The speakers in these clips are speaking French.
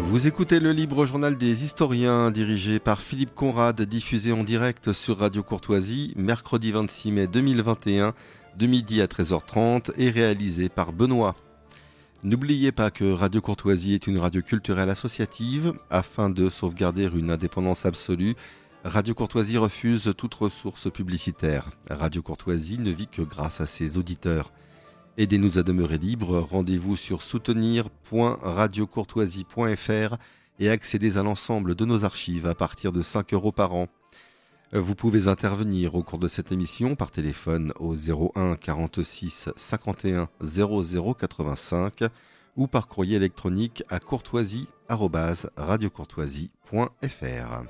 Vous écoutez le Libre Journal des Historiens, dirigé par Philippe Conrad, diffusé en direct sur Radio Courtoisie, mercredi 26 mai 2021, de midi à 13h30, et réalisé par Benoît. N'oubliez pas que Radio Courtoisie est une radio culturelle associative. Afin de sauvegarder une indépendance absolue, Radio Courtoisie refuse toute ressource publicitaire. Radio Courtoisie ne vit que grâce à ses auditeurs. Aidez-nous à demeurer libres, rendez-vous sur soutenir.radiocourtoisie.fr et accédez à l'ensemble de nos archives à partir de 5 € par an. Vous pouvez intervenir au cours de cette émission par téléphone au 01 46 51 00 85 ou par courrier électronique à courtoisie@radiocourtoisie.fr.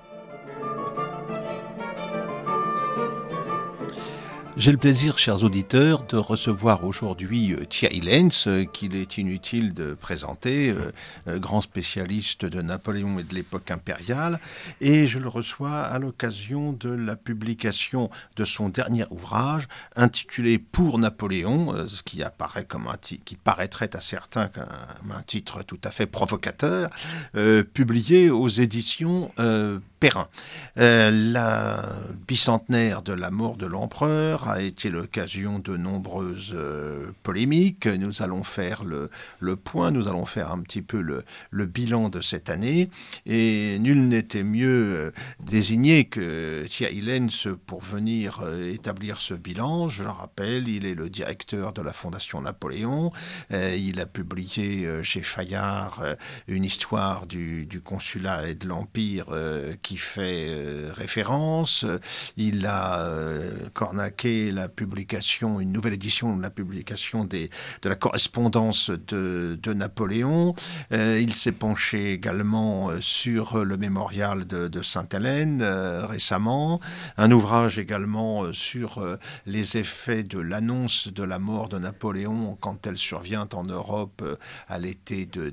J'ai le plaisir, chers auditeurs, de recevoir aujourd'hui Thierry Lenz, qu'il est inutile de présenter, grand spécialiste de Napoléon et de l'époque impériale, et je le reçois à l'occasion de la publication de son dernier ouvrage intitulé Pour Napoléon, ce qui apparaît comme qui paraîtrait à certains comme un titre tout à fait provocateur, publié aux éditions Perrin. La bicentenaire de la mort de l'empereur a été l'occasion de nombreuses polémiques. Nous allons faire le point, nous allons faire un petit peu le bilan de cette année. Et nul n'était mieux désigné que Thierry Lenz pour venir établir ce bilan. Je le rappelle, il est le directeur de la Fondation Napoléon. Il a publié chez Fayard une histoire du consulat et de l'Empire qui fait référence. Il a cornaqué la publication, une nouvelle édition de la publication de la correspondance de Napoléon. Il s'est penché également sur le mémorial de Sainte-Hélène récemment. Un ouvrage également sur les effets de l'annonce de la mort de Napoléon quand elle survient en Europe à l'été de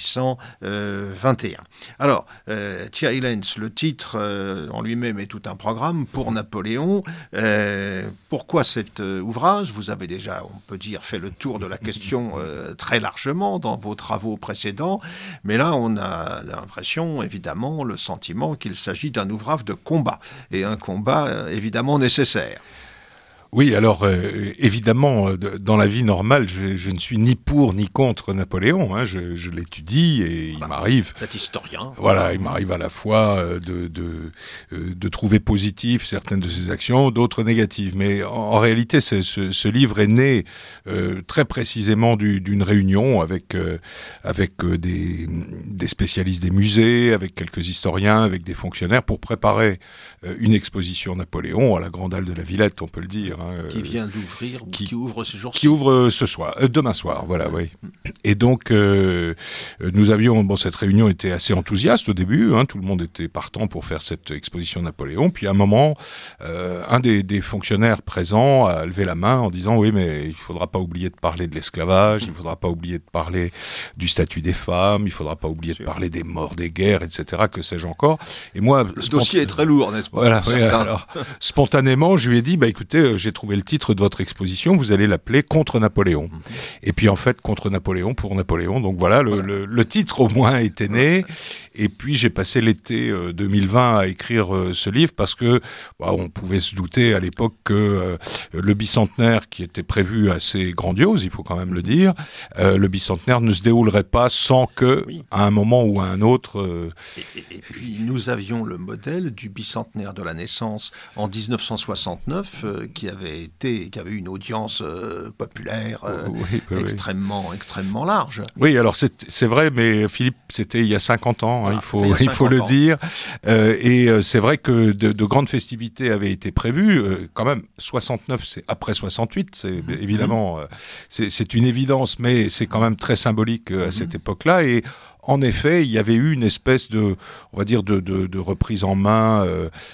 1821. Alors, Thierry Lenz, le titre en lui-même est tout un programme pour Napoléon. Pourquoi cet ouvrage ? Vous avez déjà, on peut dire, fait le tour de la question très largement dans vos travaux précédents, mais là on a l'impression, évidemment, le sentiment qu'il s'agit d'un ouvrage de combat, et un combat évidemment nécessaire. Oui, alors évidemment, dans la vie normale, je ne suis ni pour ni contre Napoléon. Hein, je l'étudie et il m'arrive. Cet historien. Voilà, il m'arrive à la fois de trouver positif certaines de ses actions, d'autres négatives. Mais en réalité, ce livre est né très précisément d'une réunion avec des spécialistes des musées, avec quelques historiens, avec des fonctionnaires pour préparer une exposition Napoléon à la Grande Halle de la Villette, on peut le dire. Qui vient d'ouvrir, qui ouvre ce jour-ci. Qui ouvre ce soir, demain soir, voilà, oui. Et donc, nous avions, cette réunion était assez enthousiaste au début, tout le monde était partant pour faire cette exposition Napoléon, puis à un moment, un des fonctionnaires présents a levé la main en disant, oui, mais il faudra pas oublier de parler de l'esclavage, il faudra pas oublier de parler du statut des femmes, il faudra pas oublier de parler des morts des guerres, etc., que sais-je encore. Et moi, le dossier est très lourd, n'est-ce pas? Voilà, oui, alors, spontanément, je lui ai dit, écoutez, j'ai trouvé le titre de votre exposition, vous allez l'appeler Contre Napoléon. Et puis en fait, Contre Napoléon, pour Napoléon. Donc voilà, le titre au moins était né. Et puis j'ai passé l'été 2020 à écrire ce livre parce que on pouvait se douter à l'époque que le bicentenaire, qui était prévu assez grandiose, il faut quand même le dire, le bicentenaire ne se déroulerait pas sans que, à un moment ou à un autre... Et puis nous avions le modèle du bicentenaire de la naissance en 1969 qui avait eu une audience populaire extrêmement large. Oui, alors c'est vrai, mais Philippe, c'était il y a 50 ans, il faut le dire. Et c'est vrai que de grandes festivités avaient été prévues. Quand même, 69, c'est après 68, c'est évidemment, c'est une évidence, mais c'est quand même très symbolique à cette époque-là. Et en effet, il y avait eu une espèce de reprise en main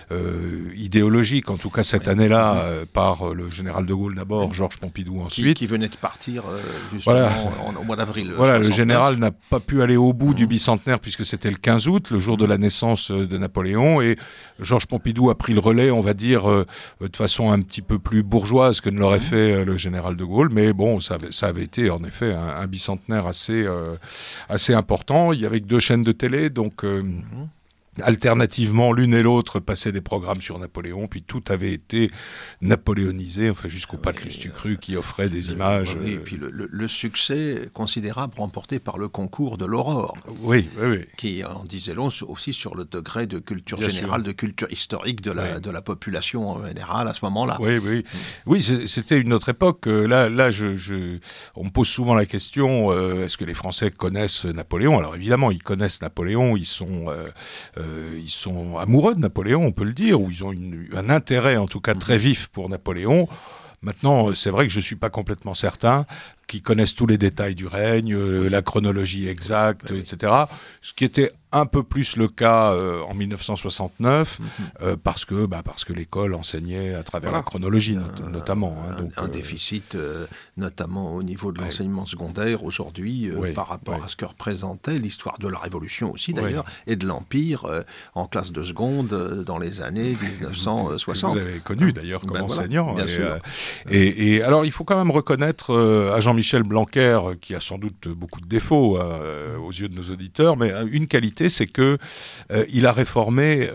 idéologique, en tout cas cette année-là, par le général de Gaulle d'abord, Georges Pompidou ensuite. Qui venait de partir justement au mois d'avril. Voilà, 69. Le général n'a pas pu aller au bout du bicentenaire puisque c'était le 15 août, le jour de la naissance de Napoléon, et Georges Pompidou a pris le relais, on va dire, de façon un petit peu plus bourgeoise que ne l'aurait fait le général de Gaulle, mais bon, ça avait été en effet un bicentenaire assez important. différent. Il y avait que 2 chaînes de télé, donc alternativement, l'une et l'autre passaient des programmes sur Napoléon, puis tout avait été napoléonisé, enfin jusqu'au Pat Lustucru qui offrait des images. Oui, et puis le succès considérable remporté par le concours de l'Aurore. Oui. Qui en disait long aussi sur le degré de culture générale, de culture historique de la population en général à ce moment-là. Oui, c'était une autre époque. Là, on me pose souvent la question, est-ce que les Français connaissent Napoléon ? Alors évidemment, ils connaissent Napoléon, ils sont amoureux de Napoléon, on peut le dire, ou ils ont un intérêt en tout cas très vif pour Napoléon. Maintenant, c'est vrai que je ne suis pas complètement certain qu'ils connaissent tous les détails du règne, la chronologie exacte, etc. Ce qui était un peu plus le cas en 1969, parce que l'école enseignait à travers la chronologie, notamment. Donc, un déficit, notamment au niveau de l'enseignement secondaire aujourd'hui, par rapport à ce que représentait l'histoire de la Révolution aussi, d'ailleurs, et de l'Empire en classe de seconde dans les années 1960. Que vous avez connu, d'ailleurs, comme enseignant. Bien sûr. Et alors, il faut quand même reconnaître à Jean-Michel Blanquer, qui a sans doute beaucoup de défauts aux yeux de nos auditeurs, mais une qualité, c'est que il a réformé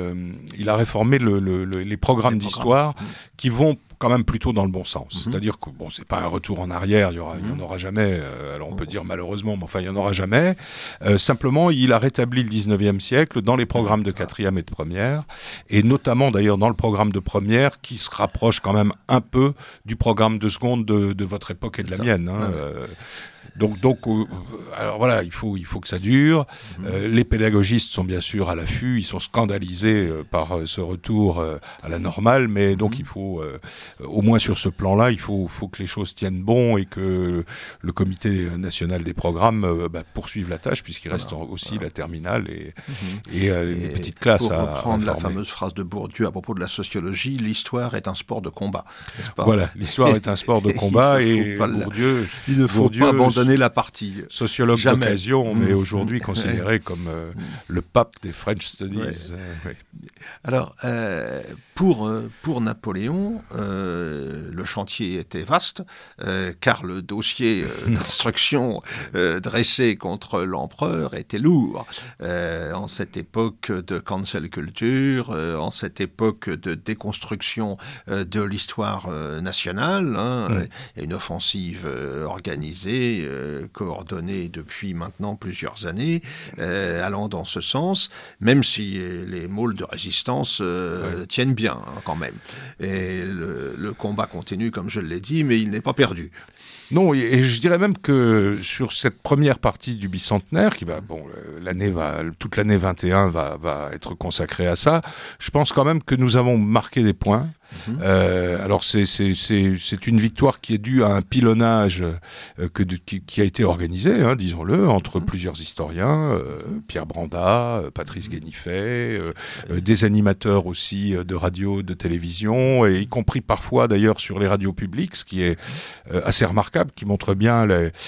les programmes d'histoire qui vont quand même plutôt dans le bon sens. C'est-à-dire que c'est pas un retour en arrière, il y en aura jamais. Alors on peut dire malheureusement, mais enfin il y en aura jamais. Simplement, il a rétabli le 19e siècle dans les programmes de 4e et de première, et notamment d'ailleurs dans le programme de première qui se rapproche quand même un peu du programme de seconde de votre époque et de la mienne. Donc, alors voilà, il faut que ça dure. Les pédagogistes sont bien sûr à l'affût, ils sont scandalisés par ce retour à la normale, mais donc il faut, au moins sur ce plan-là, il faut que les choses tiennent bon et que le comité national des programmes poursuive la tâche, puisqu'il reste aussi la terminale et les petites classes pour reprendre la former. fameuse phrase de Bourdieu à propos de la sociologie, l'histoire est un sport de combat, n'est-ce pas ? Voilà, l'histoire est un sport de combat et Bourdieu... Il ne faut pas abandonner la partie. Sociologue d'occasion, mais aujourd'hui considéré comme le pape des French Studies. Alors, pour Napoléon, le chantier était vaste, car le dossier d'instruction dressé contre l'empereur était lourd. En cette époque de cancel culture, en cette époque de déconstruction de l'histoire nationale, il y a une offensive organisée, coordonnée depuis maintenant plusieurs années, allant dans ce sens, même si les môles de résistance tiennent bien quand même. Et le combat continue, comme je l'ai dit, mais il n'est pas perdu. Non, et je dirais même que sur cette première partie du bicentenaire, qui va, toute l'année 21 va être consacrée à ça, je pense quand même que nous avons marqué des points. Alors c'est une victoire qui est due à un pilonnage qui a été organisé, disons-le, entre plusieurs historiens, Pierre Brandat, Patrice Guénifet, des animateurs aussi de radio, de télévision, et y compris parfois d'ailleurs sur les radios publiques, ce qui est assez remarquable, qui montre bien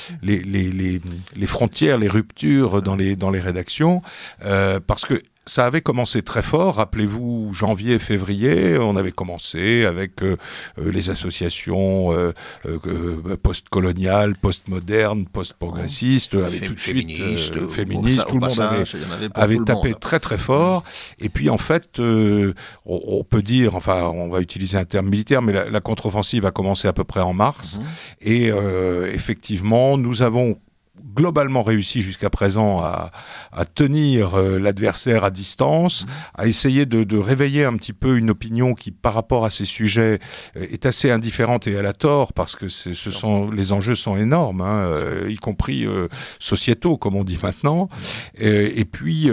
les frontières, les ruptures dans les rédactions, parce que ça avait commencé très fort, rappelez-vous, janvier, février, on avait commencé avec les associations post-coloniales, post-modernes, post-progressistes, avec tout de suite féministes, tout le monde avait tapé très très fort, et puis en fait, on peut dire, enfin on va utiliser un terme militaire, mais la contre-offensive a commencé à peu près en mars, et effectivement, nous avons globalement réussi jusqu'à présent à tenir l'adversaire à distance, à essayer de réveiller un petit peu une opinion qui, par rapport à ces sujets, est assez indifférente, et elle a tort, parce que les enjeux sont énormes, y compris sociétaux, comme on dit maintenant. Et puis,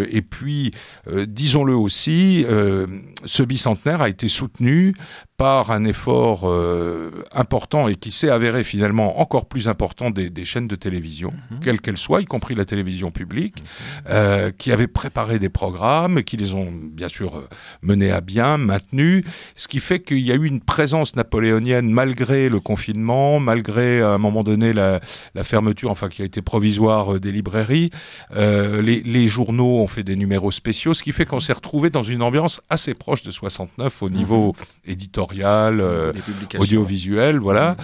disons-le aussi, ce bicentenaire a été soutenu par un effort important et qui s'est avéré finalement encore plus important des chaînes de télévision, quelles qu'elles soient, y compris la télévision publique, qui avaient préparé des programmes, qui les ont bien sûr menés à bien, maintenus, ce qui fait qu'il y a eu une présence napoléonienne malgré le confinement, malgré à un moment donné la fermeture, enfin qui a été provisoire, des librairies. Les journaux ont fait des numéros spéciaux, ce qui fait qu'on s'est retrouvé dans une ambiance assez proche de 69 au niveau éditorial, éditoriales, audiovisuelles, voilà,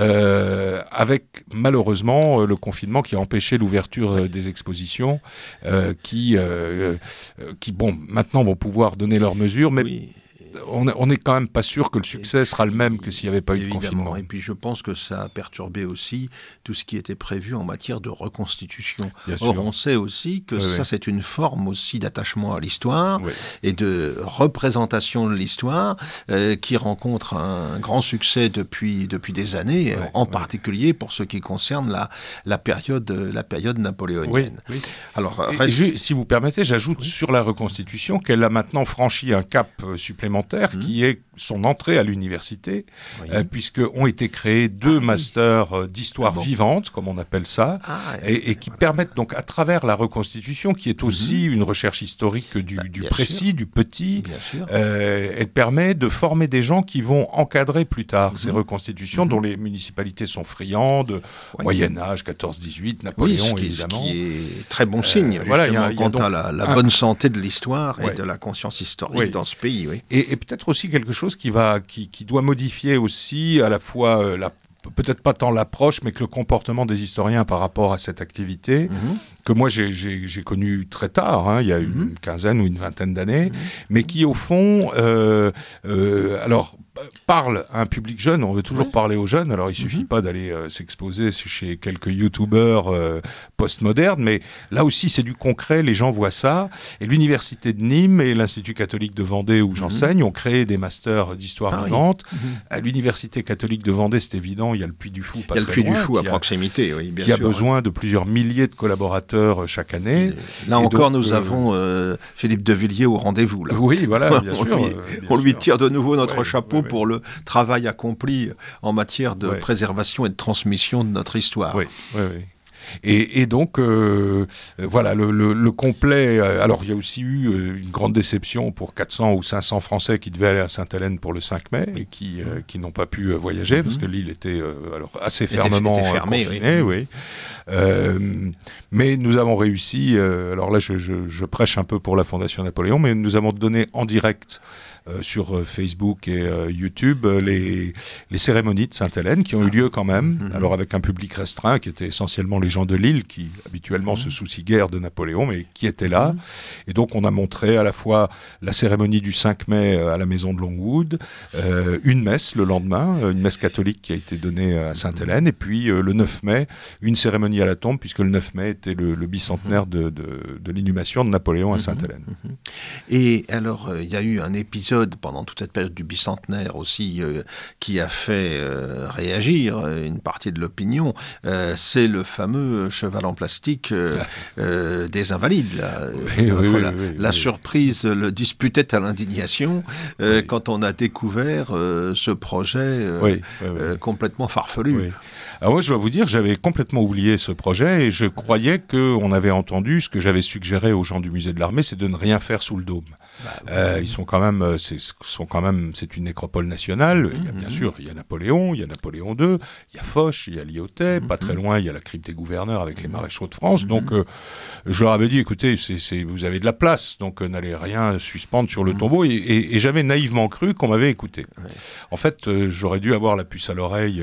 avec malheureusement le confinement qui a empêché l'ouverture des expositions, qui bon, maintenant vont pouvoir donner leurs mesures, mais on n'est quand même pas sûr que le succès sera le même que s'il n'y avait pas eu de confinement. Et puis je pense que ça a perturbé aussi tout ce qui était prévu en matière de reconstitution. Or, on sait aussi que c'est une forme aussi d'attachement à l'histoire et de représentation de l'histoire qui rencontre un grand succès depuis des années, en particulier pour ce qui concerne la période napoléonienne. Oui. Alors, si vous permettez, j'ajoute sur la reconstitution qu'elle a maintenant franchi un cap supplémentaire qui est son entrée à l'université, puisqu'ont été créés 2 masters d'histoire vivante, comme on appelle ça, et qui permettent donc, à travers la reconstitution, qui est aussi une recherche historique du précis, du petit, elle permet de former des gens qui vont encadrer plus tard ces reconstitutions, dont les municipalités sont friandes, Moyen-Âge, 14-18, Napoléon, évidemment. Ce qui est très bon signe, justement, quant à la bonne santé de l'histoire et de la conscience historique dans ce pays. Et peut-être aussi quelque chose qui doit modifier aussi à la fois peut-être pas tant l'approche, mais que le comportement des historiens par rapport à cette activité, que moi j'ai connu très tard, il y a une quinzaine ou une vingtaine d'années, mais qui au fond, alors parle à un public jeune, on veut toujours parler aux jeunes, alors il suffit pas d'aller s'exposer chez quelques youtubeurs postmodernes, mais là aussi c'est du concret, les gens voient ça, et l'université de Nîmes et l'Institut catholique de Vendée où j'enseigne ont créé des masters d'histoire vivante. À l'université catholique de Vendée, c'est évident, il y a le Puy du Fou pas très loin. Il y a le Puy du Fou à proximité, bien sûr. Qui a besoin de plusieurs milliers de collaborateurs chaque année. Là encore, nous avons Philippe de Villiers au rendez-vous. Là. Oui, voilà, bien sûr. On lui tire de nouveau notre chapeau pour le travail accompli en matière de préservation et de transmission de notre histoire. Oui. Et donc, voilà, le complet... alors, il y a aussi eu une grande déception pour 400 ou 500 Français qui devaient aller à Sainte-Hélène pour le 5 mai et qui n'ont pas pu voyager parce que l'île était assez fermement confinée. Mais nous avons réussi... alors là, je prêche un peu pour la Fondation Napoléon, mais nous avons donné en direct... sur Facebook et YouTube les cérémonies de Sainte-Hélène qui ont eu lieu quand même, alors avec un public restreint qui était essentiellement les gens de l'île qui habituellement se soucient guère de Napoléon mais qui étaient là, et donc on a montré à la fois la cérémonie du 5 mai à la maison de Longwood, une messe le lendemain, une messe catholique qui a été donnée à Sainte-Hélène, et puis le 9 mai une cérémonie à la tombe puisque le 9 mai était le bicentenaire de l'inhumation de Napoléon à Sainte-Hélène. Et alors il y a eu un épisode pendant toute cette période du bicentenaire aussi qui a fait réagir une partie de l'opinion, c'est le fameux cheval en plastique des Invalides. La surprise le disputait à l'indignation quand on a découvert ce projet complètement farfelu. Alors moi, je dois vous dire, j'avais complètement oublié ce projet et je croyais qu'on avait entendu ce que j'avais suggéré aux gens du musée de l'Armée, c'est de ne rien faire sous le dôme. Ils sont quand même, c'est une nécropole nationale. Il y a bien sûr, il y a Napoléon, il y a Napoléon II, il y a Foch, il y a Lyautey, pas très loin, il y a la crypte des gouverneurs avec les maréchaux de France. Donc, je leur avais dit, écoutez, vous avez de la place, donc n'allez rien suspendre sur le tombeau. Et j'avais naïvement cru qu'on m'avait écouté. En fait, j'aurais dû avoir la puce à l'oreille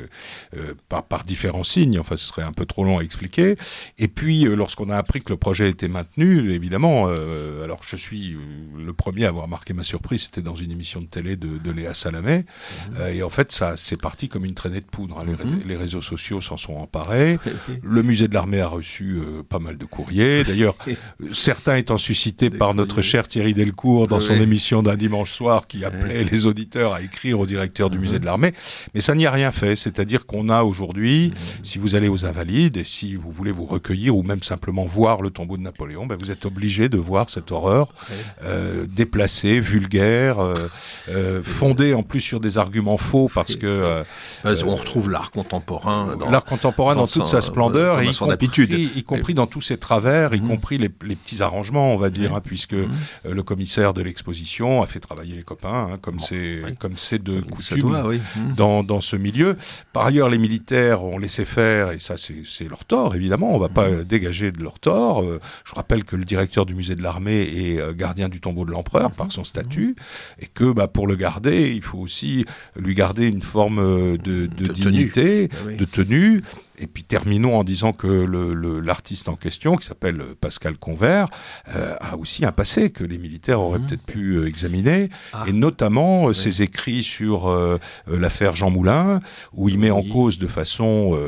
par différents signes. Enfin, ce serait un peu trop long à expliquer. Et puis, lorsqu'on a appris que le projet était maintenu, évidemment, alors je suis le premier à avoir marqué ma surprise, c'était dans une émission de télé de Léa Salamé. Et en fait, ça c'est parti comme une traînée de poudre. Les réseaux sociaux s'en sont emparés. Le musée de l'Armée a reçu pas mal de courriers. D'ailleurs, certains étant suscités par notre cher Thierry Delcourt dans son émission d'un dimanche soir qui appelait les auditeurs à écrire au directeur du musée de l'Armée. Mais ça n'y a rien fait. C'est-à-dire qu'on a aujourd'hui, si vous allez aux Invalides et si vous voulez vous recueillir ou même simplement voir le tombeau de Napoléon, vous êtes obligé de voir cette horreur déplacée, vulgaire, fondée en plus sur des arguments faux parce que... on retrouve l'art contemporain dans toute sa splendeur, et y compris dans tous ses travers, y compris les petits arrangements, on va dire, puisque le commissaire de l'exposition a fait travailler les copains, comme c'est de coutume dans ce milieu. Par ailleurs, les militaires militaires ont laissé faire, et ça c'est leur tort évidemment, on ne va pas dégager de leur tort. Je rappelle que le directeur du musée de l'armée est gardien du tombeau de l'empereur par son statut, et que pour le garder, il faut aussi lui garder une forme de dignité, de tenue. Et puis terminons en disant que l'artiste en question, qui s'appelle Pascal Convert, a aussi un passé que les militaires auraient peut-être pu examiner, et notamment ses écrits sur l'affaire Jean Moulin, où il met en cause de façon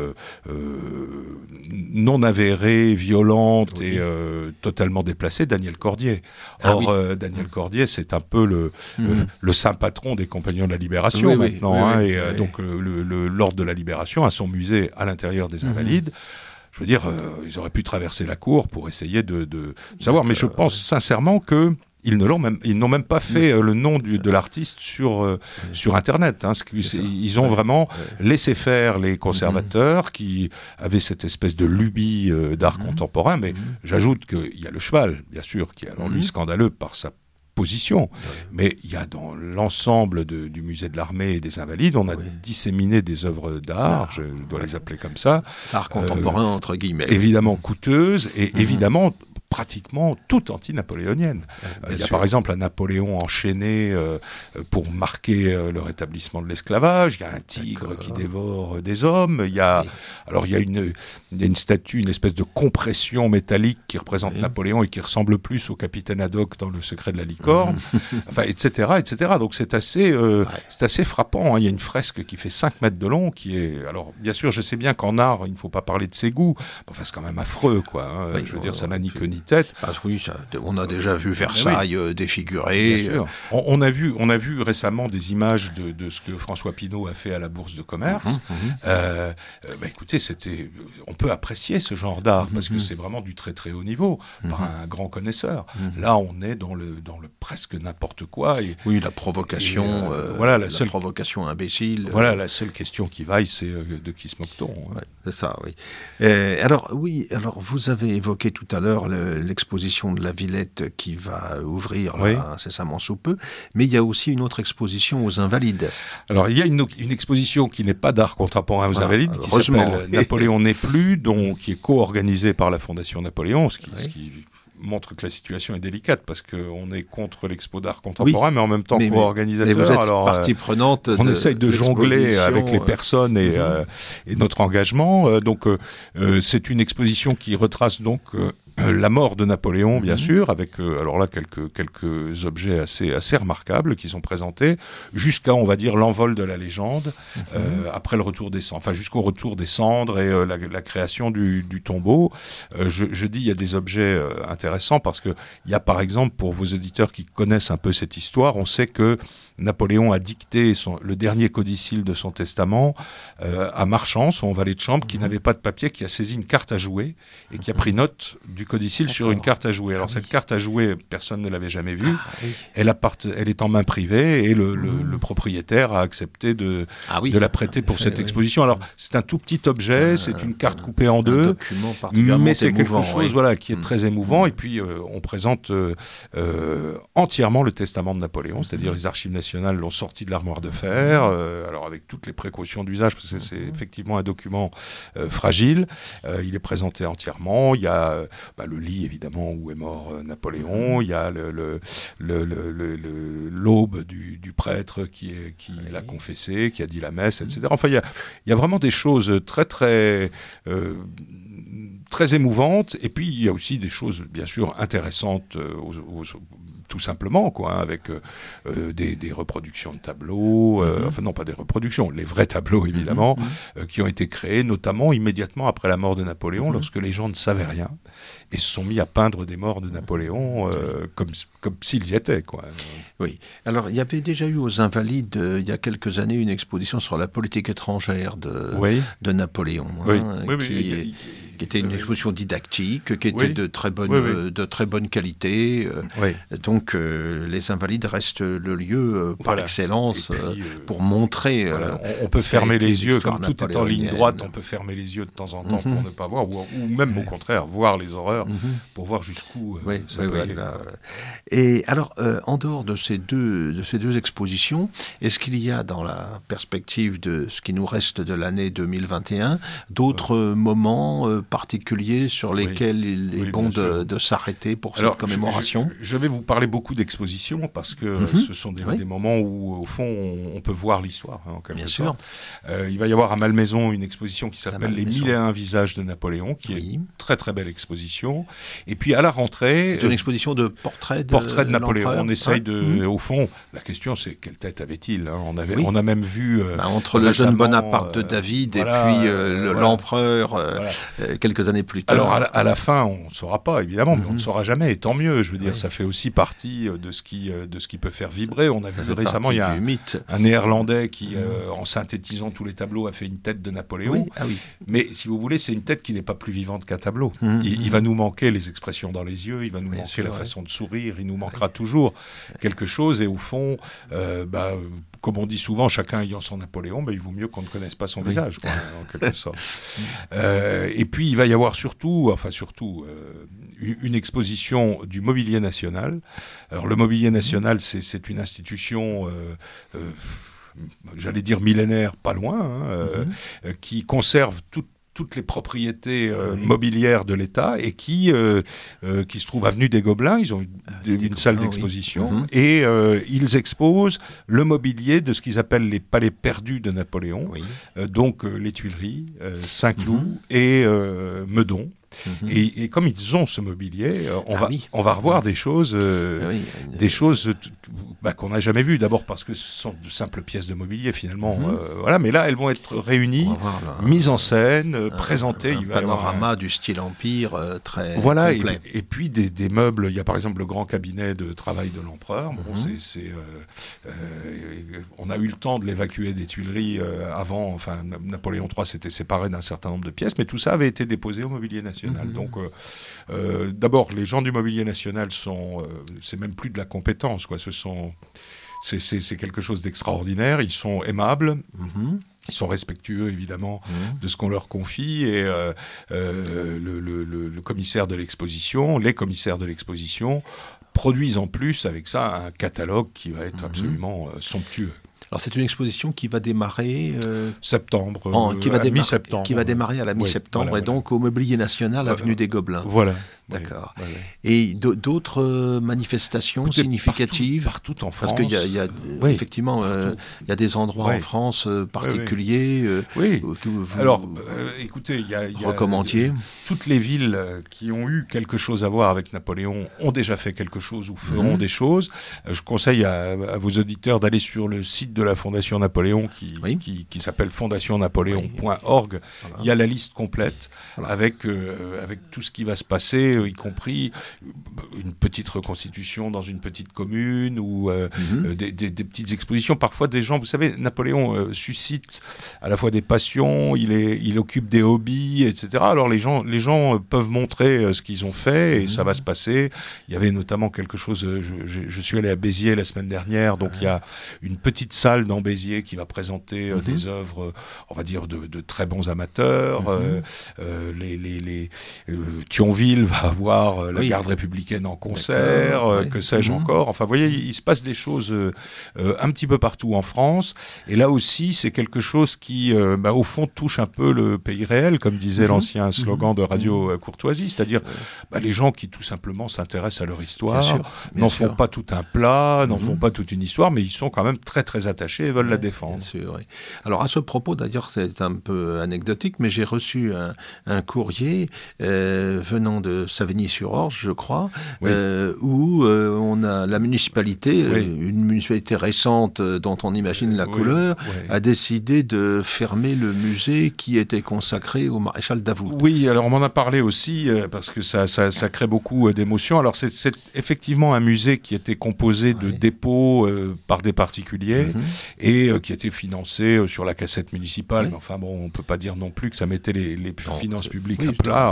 non avérée, violente et totalement déplacée Daniel Cordier. Or, Daniel Cordier, c'est un peu le saint patron des Compagnons de la Libération maintenant, donc l'Ordre de la Libération a son musée à l'intérieur des Invalides. Je veux dire, ils auraient pu traverser la cour pour essayer de savoir, mais je pense sincèrement que ils n'ont même pas fait le nom de l'artiste sur Internet. Ils ont vraiment laissé faire les conservateurs qui avaient cette espèce de lubie d'art contemporain. Mais j'ajoute qu'il y a le cheval, bien sûr, qui est alors lui scandaleux par sa position. Mais il y a dans l'ensemble du musée de l'armée et des Invalides, on a disséminé des œuvres d'art, je dois les appeler comme ça. Art contemporain, entre guillemets. Évidemment coûteuses et évidemment pratiquement toute anti-napoléonienne. Il y a par exemple un Napoléon enchaîné pour marquer le rétablissement de l'esclavage, il y a un tigre qui dévore des hommes, il y a une statue, une espèce de compression métallique qui représente Napoléon et qui ressemble plus au capitaine Haddock dans Le secret de la licorne, enfin, etc., etc. Donc c'est assez frappant, hein. Il y a une fresque qui fait 5 mètres de long, qui est... Alors bien sûr, je sais bien qu'en art, il ne faut pas parler de ses goûts, enfin c'est quand même affreux, quoi. Je veux dire, ça n'a ni queue ni tête. On a déjà vu Versailles défiguré. On a vu récemment des images de ce que François Pinault a fait à la Bourse de commerce. Écoutez, on peut apprécier ce genre d'art parce que c'est vraiment du très très haut niveau par un grand connaisseur. Là, on est dans le presque n'importe quoi. La provocation, provocation imbécile. Voilà, la seule question qui vaille, c'est de qui se moque-t-on. C'est ça, oui. Alors vous avez évoqué tout à l'heure l'exposition de la Villette qui va ouvrir incessamment sous peu, mais il y a aussi une autre exposition aux Invalides. Alors il y a une exposition qui n'est pas d'art contemporain aux Invalides, qui s'appelle Napoléon n'est plus, qui est co-organisée par la Fondation Napoléon, ce qui montre que la situation est délicate parce qu'on est contre l'expo d'art contemporain, mais en même temps co-organisateur. Mais vous êtes partie prenante. On essaye de jongler avec les personnes et notre engagement. Donc c'est une exposition qui retrace donc la mort de Napoléon, bien sûr, avec alors là quelques objets assez remarquables qui sont présentés, jusqu'à, on va dire, l'envol de la légende, après le retour des cendres, enfin jusqu'au retour des cendres et la création du tombeau. Je dis il y a des objets intéressants parce que il y a par exemple, pour vos auditeurs qui connaissent un peu cette histoire, on sait que Napoléon a dicté le dernier codicille de son testament à Marchand, son valet de chambre, qui n'avait pas de papier, qui a saisi une carte à jouer et qui a pris note du codicille sur une carte à jouer. Alors cette carte à jouer, personne ne l'avait jamais vue. Elle est en main privée et le propriétaire a accepté de la prêter pour cette exposition. Alors c'est un tout petit objet, c'est une carte coupée en deux, mais c'est quelque chose qui est très émouvant. Et puis on présente entièrement le testament de Napoléon, c'est-à-dire les archives nationales l'ont sorti de l'armoire de fer, alors avec toutes les précautions d'usage, parce que c'est effectivement un document fragile. Il est présenté entièrement. Il y a le lit, évidemment, où est mort Napoléon. Il y a l'aube du prêtre qui l'a confessé, qui a dit la messe, etc. Enfin, il y a vraiment des choses très, très... très émouvantes. Et puis, il y a aussi des choses, bien sûr, intéressantes tout simplement, avec des reproductions de tableaux, enfin non, pas des reproductions, les vrais tableaux, évidemment, qui ont été créés, notamment immédiatement après la mort de Napoléon, lorsque les gens ne savaient rien, et se sont mis à peindre des morts de Napoléon comme s'ils y étaient, quoi. Oui. Alors, il y avait déjà eu aux Invalides, il y a quelques années, une exposition sur la politique étrangère de Napoléon. qui était une exposition didactique, qui était de très bonne qualité. Donc les Invalides restent le lieu par excellence pour montrer. On peut fermer les yeux, comme tout est en ligne droite, on peut fermer les yeux de temps en temps pour ne pas voir, ou même au contraire, voir les horreurs, pour voir jusqu'où ça peut aller. Et alors, en dehors de ces deux expositions, est-ce qu'il y a dans la perspective de ce qui nous reste de l'année 2021 d'autres moments particuliers sur lesquels il est bon de s'arrêter pour cette commémoration? Je vais vous parler beaucoup d'expositions parce que ce sont des moments où, au fond, on peut voir l'histoire, en quelque sorte. Il va y avoir à Malmaison une exposition qui s'appelle Les 1001 visages de Napoléon, qui est une très très belle exposition. Et puis à la rentrée... C'est une exposition de portraits de Napoléon. On essaye au fond, la question c'est quelle tête avait-il, on a même vu... entre le jeune Bonaparte de David et puis l'empereur quelques années plus tard. Alors à la fin, on ne saura pas, évidemment, mais on ne saura jamais, et tant mieux. Je veux dire, ça fait aussi partie de ce qui peut faire vibrer. On a vu récemment, il y a un Néerlandais qui, en synthétisant tous les tableaux, a fait une tête de Napoléon. Mais si vous voulez, c'est une tête qui n'est pas plus vivante qu'un tableau. Il va nous manquer les expressions dans les yeux, il va nous manquer la façon de sourire, il nous manquera toujours quelque chose. Et au fond, comme on dit souvent, chacun ayant son Napoléon, il vaut mieux qu'on ne connaisse pas son visage, en quelque sorte. Et puis, il va y avoir surtout une exposition du Mobilier National. Alors, le Mobilier National, c'est une institution... j'allais dire millénaire, pas loin, qui conserve toutes les propriétés mobilières de l'État et qui se trouve avenue des Gobelins. Ils ont une salle d'exposition et ils exposent le mobilier de ce qu'ils appellent les palais perdus de Napoléon, donc les Tuileries, Saint-Cloud et Meudon. Et comme ils ont ce mobilier, on va revoir des choses, qu'on n'a jamais vues. D'abord parce que ce sont de simples pièces de mobilier finalement, mais là elles vont être réunies, mises en scène, présentées. Un panorama du style empire très complet. Et puis des meubles. Il y a par exemple le grand cabinet de travail de l'empereur. On a eu le temps de l'évacuer des Tuileries avant. Enfin, Napoléon III s'était séparé d'un certain nombre de pièces, mais tout ça avait été déposé au Mobilier National. Donc, d'abord, les gens du Mobilier National c'est même plus de la compétence, quoi. C'est quelque chose d'extraordinaire. Ils sont aimables. Ils sont respectueux, évidemment, de ce qu'on leur confie. Et le commissaire de l'exposition, les commissaires de l'exposition produisent en plus, avec ça, un catalogue qui va être absolument somptueux. Alors c'est une exposition qui va démarrer septembre, mi-septembre. Qui va démarrer à la mi-septembre et donc au Mobilier National, avenue des Gobelins. Voilà. D'accord. Et d'autres manifestations significatives partout en France. Parce qu'il y a effectivement il y a des endroits en France particuliers. Alors, écoutez, il y a recommandiez. Toutes les villes qui ont eu quelque chose à voir avec Napoléon ont déjà fait quelque chose ou feront des choses. Je conseille à vos auditeurs d'aller sur le site de la Fondation Napoléon qui s'appelle fondationnapoléon.org. Il y a la liste complète avec tout ce qui va se passer, y compris une petite reconstitution dans une petite commune ou des petites expositions. Parfois, des gens, vous savez, Napoléon suscite à la fois des passions, il occupe des hobbies, etc. Alors les gens peuvent montrer ce qu'ils ont fait et ça va se passer. Il y avait notamment quelque chose, je suis allé à Béziers la semaine dernière, donc il y a une petite salle dans Béziers qui va présenter des œuvres, on va dire, de très bons amateurs. Thionville va avoir la garde républicaine en concert, que sais-je encore. Enfin, vous voyez, il se passe des choses un petit peu partout en France. Et là aussi, c'est quelque chose qui, au fond, touche un peu le pays réel, comme disait l'ancien slogan de Radio Courtoisie, c'est-à-dire les gens qui, tout simplement, s'intéressent à leur histoire, n'en font pas tout un plat, n'en font pas toute une histoire, mais ils sont quand même très, très attachés et veulent la défendre. Bien sûr, Alors, à ce propos, d'ailleurs, c'est un peu anecdotique, mais j'ai reçu un courrier venant de Savigny-sur-Orge, je crois, Oui. où on a la municipalité, Oui. une municipalité récente dont on imagine la couleur, a décidé de fermer le musée qui était consacré au maréchal Davout. Oui, alors on m'en a parlé aussi parce que ça crée beaucoup d'émotions. Alors c'est effectivement un musée qui était composé de dépôts par des particuliers et qui était financé sur la cassette municipale. Mais enfin bon, on peut pas dire non plus que ça mettait les finances publiques à plat.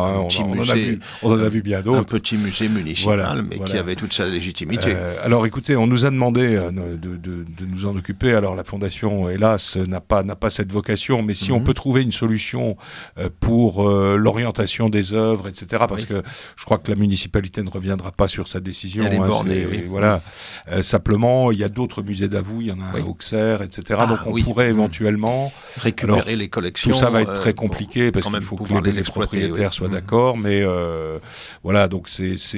On en a vu bien d'autres. Un petit musée municipal, qui avait toute sa légitimité. Alors écoutez, on nous a demandé de nous en occuper. Alors la Fondation, hélas, n'a pas cette vocation, mais si on peut trouver une solution pour l'orientation des œuvres, etc., parce que je crois que la municipalité ne reviendra pas sur sa décision. Elle est bornée, voilà. Simplement, il y a d'autres musées d'Avoue, il y en a un à Auxerre, etc. Donc on pourrait éventuellement récupérer les collections. Tout ça va être très compliqué parce qu'il faut que les propriétaires soient d'accord, mais voilà, donc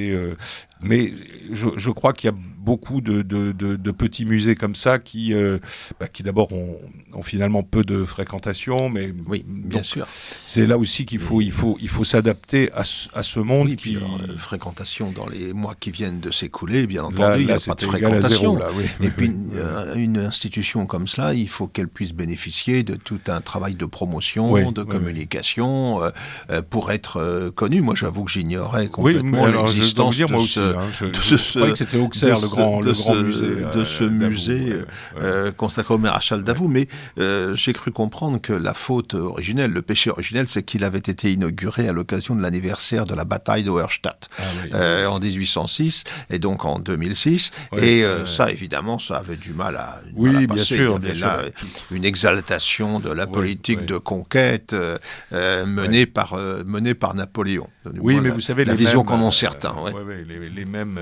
mais je crois qu'il y a beaucoup de petits musées comme ça qui d'abord ont finalement peu de fréquentation, mais bien sûr. C'est là aussi qu'il faut s'adapter à ce monde fréquentation dans les mois qui viennent de s'écouler, bien entendu, il n'y a pas de zéro, fréquentation. là, et puis une institution comme cela, il faut qu'elle puisse bénéficier de tout un travail de promotion, de communication pour être connue. Moi, j'avoue que j'ignorais complètement l'existence de ce. Je croyais que c'était Auxerre, le grand musée. De ce musée consacré au maréchal Davout. Mais j'ai cru comprendre que la faute originelle, le péché originel, c'est qu'il avait été inauguré à l'occasion de l'anniversaire de la bataille d'Auerstadt en 1806 et donc en 2006. Ça, évidemment, ça avait du mal à passer. Bien sûr. Il y avait là une exaltation de la politique de conquête menée par Napoléon. Oui, mais vous savez, la vision qu'en ont certains. Les mêmes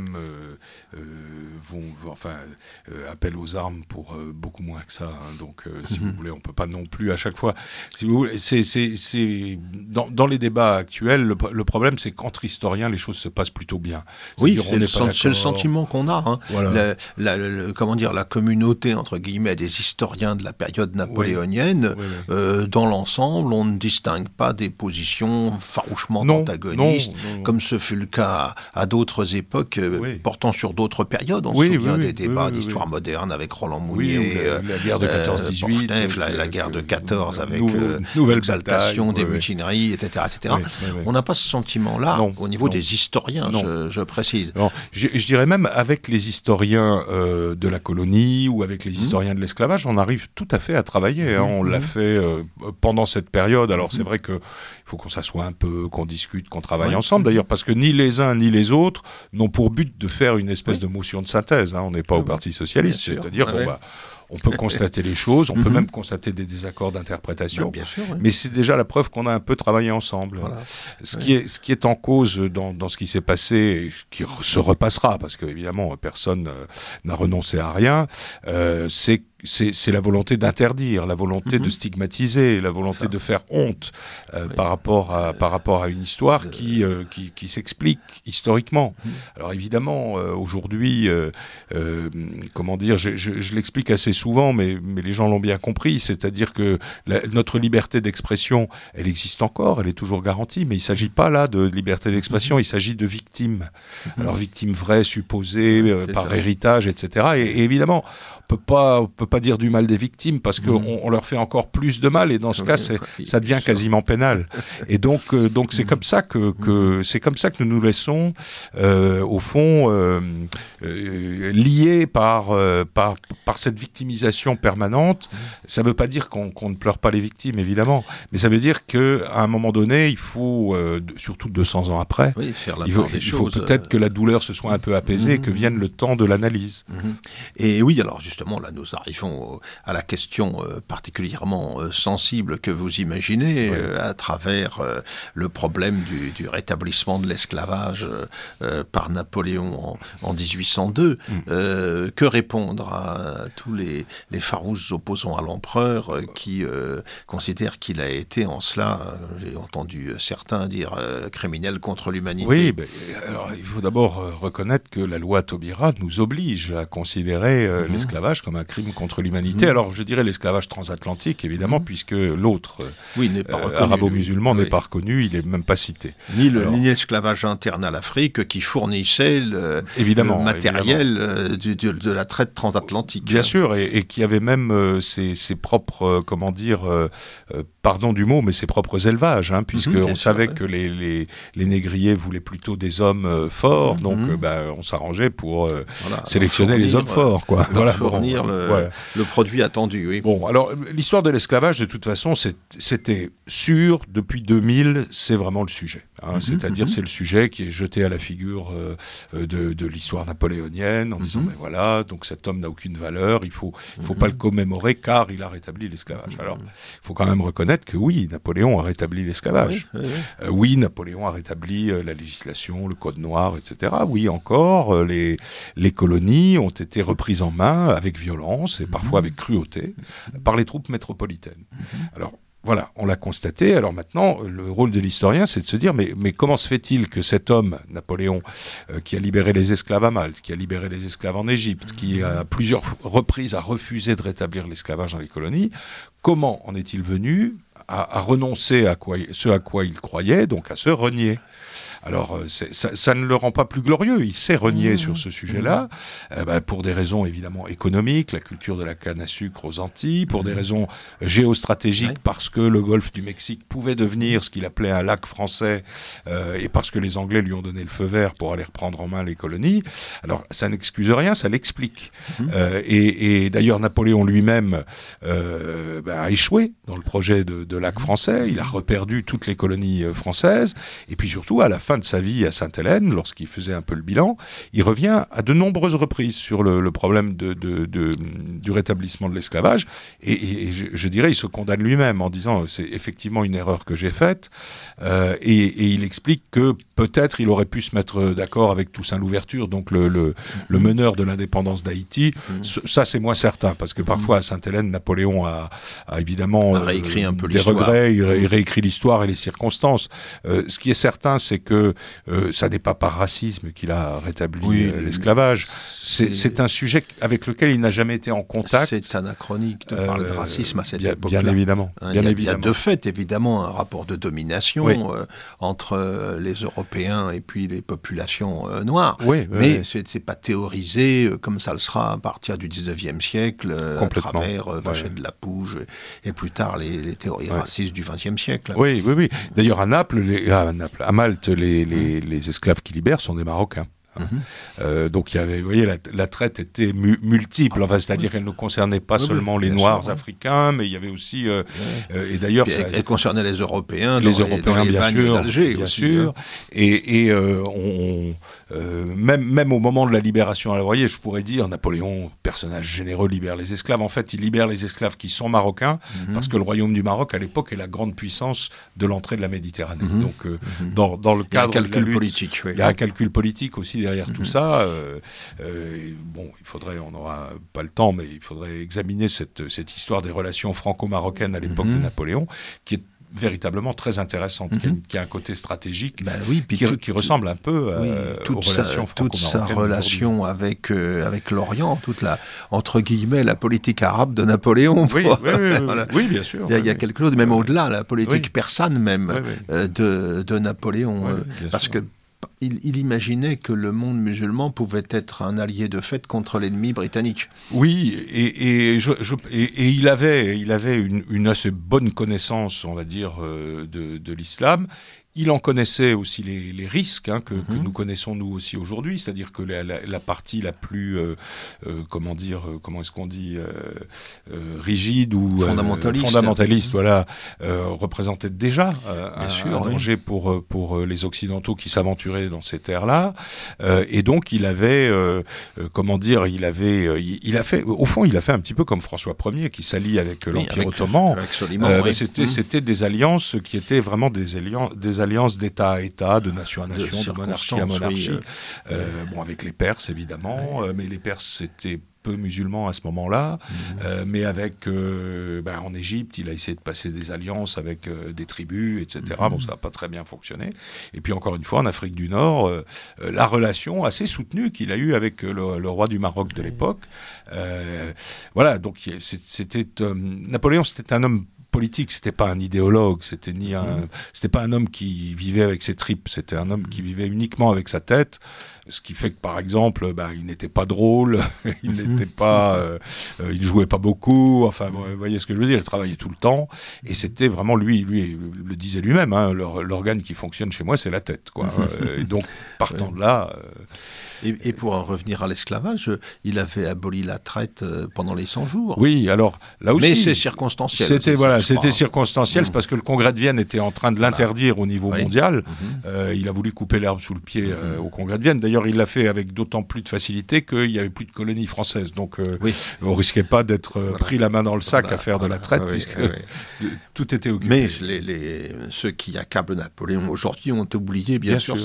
appellent aux armes pour beaucoup moins que ça. Hein. Donc, si vous voulez, on peut pas non plus à chaque fois. Si vous voulez, c'est dans les débats actuels, le problème, c'est qu'entre historiens, les choses se passent plutôt bien. C'est le sentiment qu'on a. Hein. Voilà. La communauté entre guillemets des historiens de la période napoléonienne, dans l'ensemble, on ne distingue pas des positions farouchement antagonistes, comme ce fut le cas à d'autres époques portant sur d'autres périodes. On se souvient des débats d'histoire moderne avec Roland Mounier, la guerre de 14-18, la guerre de 14 avec l'exaltation des mutineries, etc. On n'a pas ce sentiment-là au niveau des historiens, je précise. Non. Je dirais même avec les historiens de la colonie ou avec les historiens de l'esclavage, on arrive tout à fait à travailler. Hein. On l'a fait pendant cette période. Alors c'est vrai que il faut qu'on s'assoie un peu, qu'on discute, qu'on travaille ensemble. D'ailleurs, parce que ni les uns ni les autres n'ont pour but de faire une espèce de motion de synthèse. Hein. On n'est pas au Parti socialiste, c'est-à-dire on peut constater les choses, on peut même constater des désaccords d'interprétation, mais c'est déjà la preuve qu'on a un peu travaillé ensemble. Voilà. Ce qui est en cause dans ce qui s'est passé, et qui se repassera, parce qu'évidemment personne n'a renoncé à rien, c'est la volonté d'interdire, la volonté de stigmatiser, la volonté de faire honte par rapport à une histoire qui s'explique historiquement. Alors évidemment, aujourd'hui, comment dire, je l'explique assez souvent, mais les gens l'ont bien compris, c'est-à-dire que notre liberté d'expression, elle existe encore, elle est toujours garantie, mais il ne s'agit pas là de liberté d'expression, il s'agit de victimes. Alors victimes vraies, supposées, par héritage, etc. Et évidemment, on peut pas dire du mal des victimes parce qu'on leur fait encore plus de mal et dans ce cas ça devient quasiment pénal. Et donc c'est comme ça que nous nous laissons au fond liés par cette victimisation permanente. Ça veut pas dire qu'on ne pleure pas les victimes évidemment, mais ça veut dire que à un moment donné il faut surtout 200 ans après, il faut peut-être que la douleur se soit un peu apaisée et que vienne le temps de l'analyse. Et oui, alors justement là nous arrivons à la question particulièrement sensible que vous imaginez à travers le problème du rétablissement de l'esclavage par Napoléon en 1802. Que répondre à tous les farouches opposants à l'empereur qui considèrent qu'il a été en cela, j'ai entendu certains dire criminel contre l'humanité. Oui, alors il faut d'abord reconnaître que la loi Taubira nous oblige à considérer l'esclavage l'esclavage comme un crime contre l'humanité. Alors je dirais l'esclavage transatlantique, évidemment, puisque l'autre arabo-musulman n'est pas reconnu, il n'est même pas cité. Ni l'esclavage interne à l'Afrique qui fournissait le matériel de la traite transatlantique. Bien sûr, et qui avait même ses propres, pardon du mot, mais ses propres élevages, puisqu'on savait que les négriers voulaient plutôt des hommes forts, donc on s'arrangeait pour sélectionner les hommes forts, quoi. Fournir le produit attendu, oui. Bon, alors, l'histoire de l'esclavage, de toute façon, c'était sûr, depuis 2000, c'est vraiment le sujet. C'est-à-dire, c'est le sujet qui est jeté à la figure de l'histoire napoléonienne, en disant, mais voilà, donc cet homme n'a aucune valeur, il faut pas le commémorer, car il a rétabli l'esclavage. Alors, il faut quand même reconnaître que oui, Napoléon a rétabli l'esclavage. Oui, Napoléon a rétabli la législation, le code noir, etc. Oui, encore, les colonies ont été reprises en main avec violence et parfois avec cruauté par les troupes métropolitaines. Alors, voilà, on l'a constaté. Alors maintenant, le rôle de l'historien, c'est de se dire, mais comment se fait-il que cet homme, Napoléon, qui a libéré les esclaves à Malte, qui a libéré les esclaves en Égypte, qui à plusieurs reprises a refusé de rétablir l'esclavage dans les colonies, comment en est-il venu à renoncer à ce à quoi il croyait, donc à se renier? Alors, ça ne le rend pas plus glorieux. Il s'est renié sur ce sujet-là, pour des raisons évidemment économiques, la culture de la canne à sucre aux Antilles, pour des raisons géostratégiques, parce que le golfe du Mexique pouvait devenir ce qu'il appelait un lac français, et parce que les Anglais lui ont donné le feu vert pour aller reprendre en main les colonies. Alors, ça n'excuse rien, ça l'explique. Et d'ailleurs, Napoléon lui-même a échoué dans le projet de lac français. Il a reperdu toutes les colonies françaises. Et puis surtout, à la fin de sa vie à Sainte-Hélène, lorsqu'il faisait un peu le bilan, il revient à de nombreuses reprises sur le problème du rétablissement de l'esclavage, et je dirais, il se condamne lui-même en disant c'est effectivement une erreur que j'ai faite, et il explique que peut-être il aurait pu se mettre d'accord avec Toussaint Louverture, donc le meneur de l'indépendance d'Haïti. Ça, c'est moins certain, parce que parfois à Sainte-Hélène, Napoléon a évidemment réécrit un peu des regrets, il réécrit l'histoire et les circonstances. Ce qui est certain, c'est que ça n'est pas par racisme qu'il a rétabli l'esclavage. C'est un sujet avec lequel il n'a jamais été en contact. C'est anachronique de parler de racisme à cette époque-là. Bien évidemment. Il y a de fait, évidemment, un rapport de domination entre les Européens et puis les populations noires. Mais c'est pas théorisé comme ça le sera à partir du 19e siècle, à travers Vachet de la Pouge et plus tard les théories racistes du 20e siècle. Oui. D'ailleurs, à Naples, à Malte, les esclaves qui libèrent sont des Marocains. Donc il y avait, vous voyez, la traite était multiple, c'est-à-dire qu'elle ne concernait pas seulement les Noirs africains, mais il y avait aussi, et d'ailleurs, elle concernait les Européens, les Européens bien sûr, et même au moment de la libération, alors, vous voyez, je pourrais dire, Napoléon, personnage généreux, libère les esclaves. En fait, il libère les esclaves qui sont marocains, parce que le royaume du Maroc, à l'époque, est la grande puissance de l'entrée de la Méditerranée. Donc, dans le cadre de la lutte, politique, il y a un calcul politique aussi derrière tout ça. Bon, on n'aura pas le temps, mais il faudrait examiner cette histoire des relations franco-marocaines à l'époque de Napoléon, qui est véritablement très intéressante, qui a un côté stratégique, qui ressemble un peu aux relations franco-marocaines. Toute sa relation avec l'Orient, entre guillemets, la politique arabe de Napoléon. Oui, bien sûr. Il y a quelque chose, même au-delà, la politique persane même de Napoléon. Parce que il imaginait que le monde musulman pouvait être un allié de fait contre l'ennemi britannique. Oui, et il avait une assez bonne connaissance, on va dire, de l'islam. Il en connaissait aussi les risques que nous connaissons nous aussi aujourd'hui, c'est-à-dire que la partie la plus comment est-ce qu'on dit rigide ou fondamentaliste, représentait déjà un danger pour les Occidentaux qui s'aventuraient dans ces terres-là, et donc il avait il a fait un petit peu comme François Ier qui s'allie avec l'Empire ottoman. Avec Soliman, c'était des alliances qui étaient vraiment des alliances alliances d'État à État, de nation à nation, de monarchie à monarchie. Bon, avec les Perses évidemment, mais les Perses c'était peu musulmans à ce moment-là, mais avec en Égypte, il a essayé de passer des alliances avec des tribus, etc. Bon, ça n'a pas très bien fonctionné. Et puis encore une fois, en Afrique du Nord, la relation assez soutenue qu'il a eue avec le roi du Maroc de l'époque. Voilà, donc Napoléon, c'était un homme politique, c'était pas un idéologue, c'était pas un homme qui vivait avec ses tripes, c'était un homme qui vivait uniquement avec sa tête. Ce qui fait que, par exemple, il n'était pas drôle, il n'était pas, il jouait pas beaucoup. Enfin, vous voyez ce que je veux dire. Il travaillait tout le temps, et c'était vraiment lui le disait lui-même. Hein, l'organe qui fonctionne chez moi, c'est la tête, quoi. Et donc, partant de là. Et pour en revenir à l'esclavage, il avait aboli la traite pendant les 100 jours. Oui, alors là aussi. Mais c'est circonstanciel. C'était circonstanciel, c'est parce que le Congrès de Vienne était en train de l'interdire au niveau mondial. Il a voulu couper l'herbe sous le pied au Congrès de Vienne. D'ailleurs, il l'a fait avec d'autant plus de facilité qu'il n'y avait plus de colonies françaises. Donc, on risquait pas d'être pris la main dans le sac à faire de la traite, puisque tout était occupé. Mais ceux qui accablent Napoléon aujourd'hui ont oublié bien sûr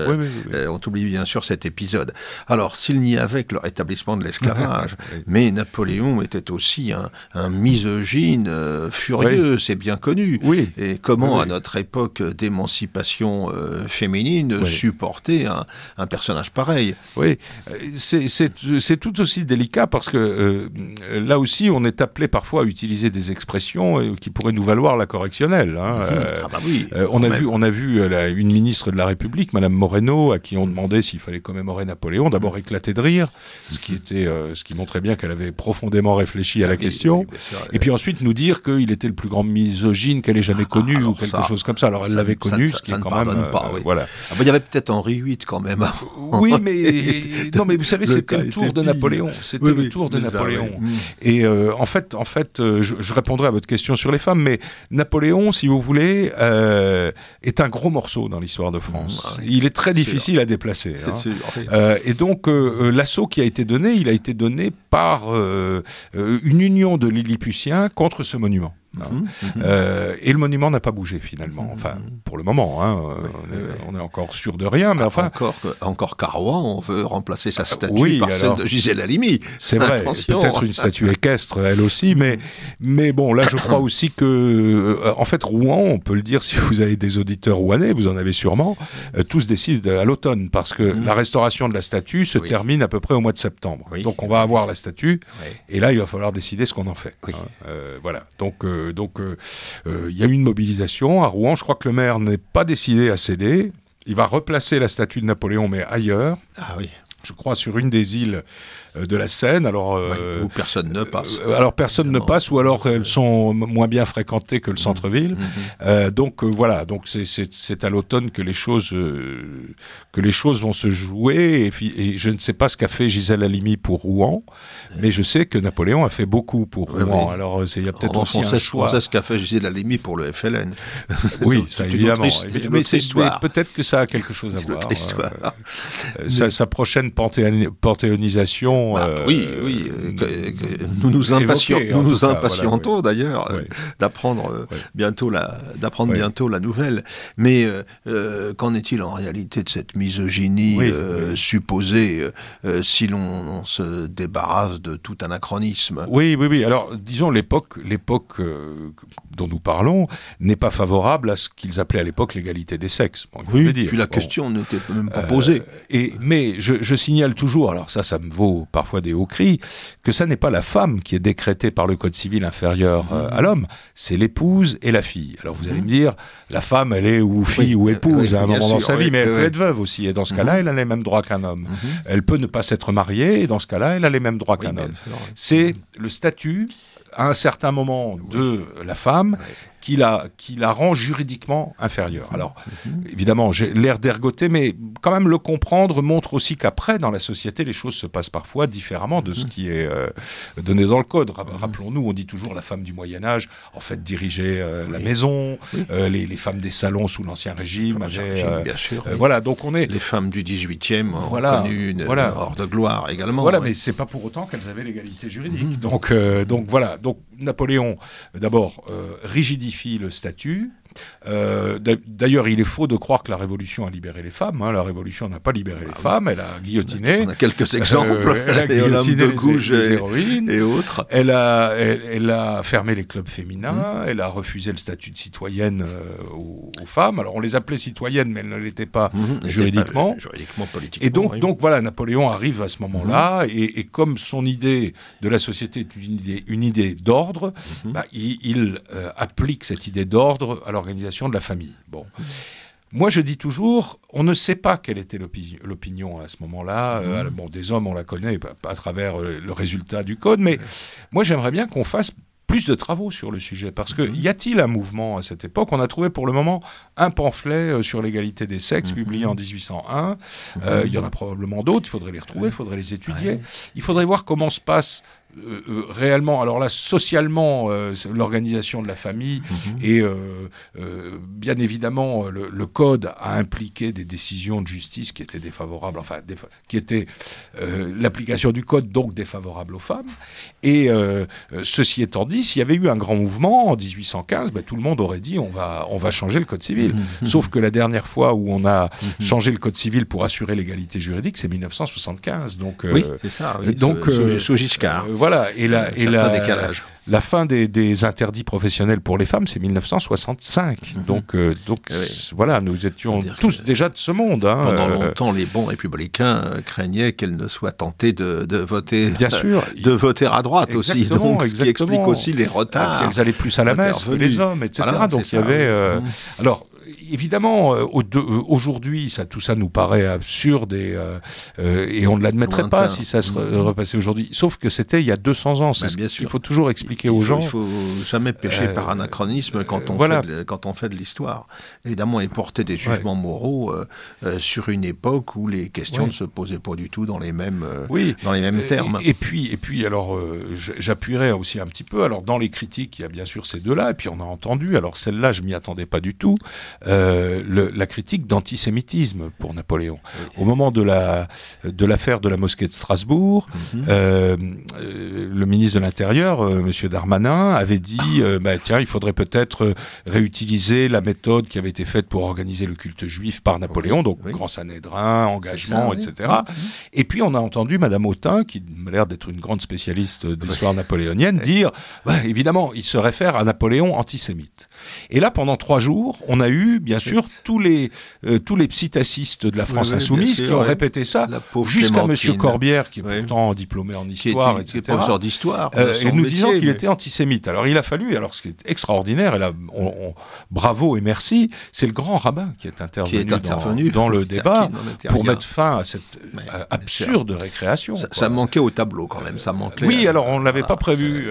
cet épisode. Alors, s'il n'y avait que le rétablissement de l'esclavage, mais Napoléon était aussi un misogyne furieux, c'est bien connu. Et comment, à notre époque d'émancipation féminine, supporter un personnage pareil? Oui, c'est tout aussi délicat parce que là aussi, on est appelé parfois à utiliser des expressions qui pourraient nous valoir la correctionnelle. Hein. On a vu une ministre de la République, Madame Moreno, à qui on demandait s'il fallait commémorer Napoléon, d'abord éclater de rire, ce qui montrait bien qu'elle avait profondément réfléchi à la question, et puis ensuite nous dire qu'il était le plus grand misogyne qu'elle ait jamais connu, ou quelque chose comme ça. Alors elle l'avait connu, ce qui est quand même... Voilà. Il y avait peut-être Henri VIII quand même. Oui, mais vous savez, c'était le tour de Napoléon. C'était le tour de Napoléon. Et en fait, je répondrai à votre question sur les femmes, mais Napoléon, si vous voulez, est un gros morceau dans l'histoire de France. Il est très difficile à déplacer. Et donc, l'assaut qui a été donné, il a été donné par une union de Lilliputiens contre ce monument. Et le monument n'a pas bougé finalement, enfin pour le moment, on est encore sûr de rien, mais enfin encore qu'à Rouen on veut remplacer sa statue par celle de Gisèle Halimi. C'est vrai, peut-être une statue équestre elle aussi, mais bon là je crois aussi que en fait Rouen, on peut le dire si vous avez des auditeurs rouennais, vous en avez sûrement, tous décident à l'automne parce que la restauration de la statue se termine à peu près au mois de septembre. Donc on va avoir la statue et là il va falloir décider ce qu'on en fait. Voilà, donc il y a eu une mobilisation à Rouen. Je crois que le maire n'est pas décidé à céder. Il va replacer la statue de Napoléon, mais ailleurs. Je crois sur une des îles de la Seine. Alors, où personne ne passe. Alors personne ne passe, ou alors elles sont moins bien fréquentées que le centre-ville. Donc voilà, donc c'est à l'automne que les choses vont se jouer. Et je ne sais pas ce qu'a fait Gisèle Halimi pour Rouen, mais je sais que Napoléon a fait beaucoup pour Rouen. Alors il y a peut-être aussi un choix. On sait ce qu'a fait Gisèle Halimi pour le FLN. Oui, ça évidemment. Mais peut-être que ça a quelque chose à voir. Sa prochaine panthéonisation. Nous nous impatientons d'ailleurs d'apprendre bientôt la nouvelle. Mais qu'en est-il en réalité de cette misogynie supposée si l'on se débarrasse de tout anachronisme? Oui. Alors disons l'époque dont nous parlons n'est pas favorable à ce qu'ils appelaient à l'époque l'égalité des sexes. Puis la question n'était même pas posée. Mais je signale toujours, alors ça me vaut parfois des hauts cris, que ça n'est pas la femme qui est décrétée par le code civil inférieur à l'homme, c'est l'épouse et la fille. Alors vous allez me dire, la femme elle est ou fille ou épouse à un moment dans sa vie, mais elle peut être veuve aussi, et dans ce cas-là, elle a les mêmes droits qu'un homme. Elle peut ne pas s'être mariée, et dans ce cas-là, elle a les mêmes droits qu'un homme. C'est le statut, à un certain moment, de la femme qui la rend juridiquement inférieure. Alors, évidemment, j'ai l'air d'ergoter, mais quand même le comprendre montre aussi qu'après, dans la société, les choses se passent parfois différemment de ce qui est donné dans le code. Rappelons-nous, on dit toujours la femme du Moyen-Âge, en fait, dirigeait la maison, les femmes des salons sous l'Ancien Régime avaient... bien sûr. Voilà, donc on est... Les femmes du 18e ont connu une hors de gloire également. Voilà, mais c'est pas pour autant qu'elles avaient l'égalité juridique. Donc voilà, donc Napoléon, d'abord, rigidifie le statut, D'ailleurs, il est faux de croire que la Révolution a libéré les femmes. La Révolution n'a pas libéré les femmes. Elle a guillotiné. On a quelques exemples. Elle a guillotiné les héroïnes et autres. Elle a fermé les clubs féminins. Elle a refusé le statut de citoyenne aux femmes. Alors, on les appelait citoyennes, mais elles ne l'étaient pas juridiquement. Juridiquement, politiquement. Et donc voilà, Napoléon arrive à ce moment-là, et comme son idée de la société est une idée d'ordre, il applique cette idée d'ordre à l'organisation de la famille. Bon. Moi, je dis toujours, on ne sait pas quelle était l'opinion à ce moment-là. Des hommes, on la connaît à travers le résultat du code, mais moi, j'aimerais bien qu'on fasse plus de travaux sur le sujet, parce que y a-t-il un mouvement à cette époque ? On a trouvé pour le moment un pamphlet sur l'égalité des sexes publié en 1801. Il y en a probablement d'autres, il faudrait les retrouver, il faudrait les étudier. Il faudrait voir comment se passe réellement, alors là, socialement, l'organisation de la famille et bien évidemment, le code a impliqué des décisions de justice qui étaient défavorables, qui étaient l'application du code donc défavorable aux femmes. Et ceci étant dit, s'il y avait eu un grand mouvement en 1815, tout le monde aurait dit on va changer le code civil. Sauf que la dernière fois où on a changé le code civil pour assurer l'égalité juridique, c'est 1975. Donc, oui, c'est ça. Oui, sous Giscard. Voilà, décalage. La fin des interdits professionnels pour les femmes, c'est 1965. Donc voilà, nous étions tous déjà de ce monde. Pendant longtemps, les bons républicains craignaient qu'elles ne soient tentées de voter, bien sûr, de voter à droite aussi. Donc, ce qui explique aussi les retards. Elles allaient plus à la messe que les hommes, etc. Voilà, donc il y avait. Alors. Évidemment, aujourd'hui, tout ça nous paraît absurde et on ne l'admettrait pas si ça se repassait aujourd'hui. Sauf que c'était il y a 200 ans. C'est ce qu'il faut toujours expliquer aux gens. Il faut jamais pécher par anachronisme quand on fait de l'histoire. Évidemment, et porter des jugements moraux sur une époque où les questions ne se posaient pas du tout dans les mêmes termes. Et puis, alors, j'appuierai aussi un petit peu. Alors, dans les critiques, il y a bien sûr ces deux-là. Et puis, on a entendu. Alors, celle-là, je m'y attendais pas du tout. La critique d'antisémitisme pour Napoléon. Au moment de l'affaire de la mosquée de Strasbourg, le ministre de l'Intérieur, Monsieur Darmanin, avait dit tiens, il faudrait peut-être réutiliser la méthode qui avait été faite pour organiser le culte juif par Napoléon, donc grand Sanhédrin, engagement, etc. Et puis on a entendu Madame Autain, qui m'a l'air d'être une grande spécialiste d'histoire napoléonienne, dire évidemment, il se réfère à Napoléon antisémite. Et là, pendant 3 jours, on a eu, bien sûr, tous les psittacistes de la France insoumise qui ont répété ça, jusqu'à Monsieur Corbière, qui est pourtant diplômé en histoire, qui est professeur d'histoire, et nous disant qu'il était antisémite. Alors il a fallu, alors ce qui est extraordinaire, et là, bravo et merci, c'est le grand rabbin qui est intervenu dans le débat pour mettre fin à cette absurde récréation. Ça manquait au tableau quand même, ça manquait. Oui, alors on ne l'avait pas prévu.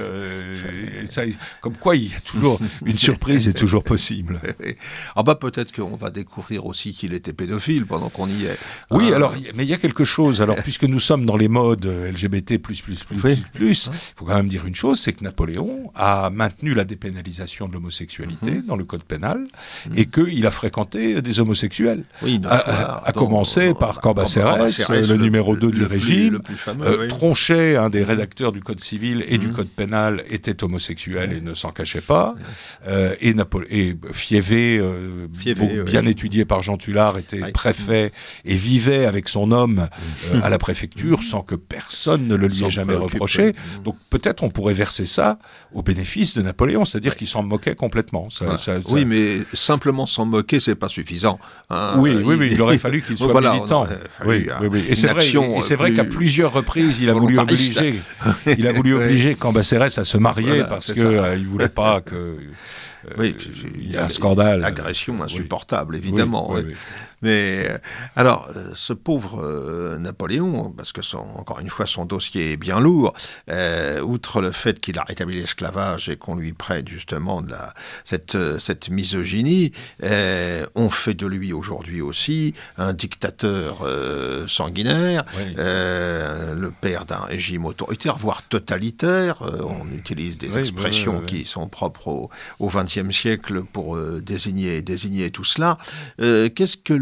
Comme quoi, il y a toujours une surprise est toujours possible. Peut-être qu'on va découvrir aussi qu'il était pédophile pendant qu'on y est. Oui, alors, mais il y a quelque chose. Alors, puisque nous sommes dans les modes LGBT++++, il faut quand même dire une chose, c'est que Napoléon a maintenu la dépénalisation de l'homosexualité dans le code pénal et qu'il a fréquenté des homosexuels. À commencer par Cambacérès, le numéro 2 du régime. Le plus fameux, Tronchet, un des rédacteurs du code civil et du code pénal, était homosexuel et ne s'en cachait pas. Et Fiévé, bien étudié par Jean Tullard, était préfet et vivait avec son homme à la préfecture sans que personne ne le lui ait jamais reproché. Donc peut-être on pourrait verser ça au bénéfice de Napoléon, c'est-à-dire qu'il s'en moquait complètement. Oui, mais simplement s'en moquer, c'est pas suffisant. Oui, il aurait fallu qu'il soit militant. Et c'est vrai qu'à plusieurs reprises, il a voulu obliger Cambacérès à se marier parce qu'il voulait pas que... il y a un scandale. Agression insupportable, évidemment. Mais alors, ce pauvre Napoléon, parce que encore une fois, son dossier est bien lourd, outre le fait qu'il a rétabli l'esclavage et qu'on lui prête justement cette misogynie, on fait de lui aujourd'hui aussi un dictateur sanguinaire, le père d'un régime autoritaire, voire totalitaire. On utilise des expressions qui sont propres au XXe siècle pour désigner tout cela. Qu'est-ce que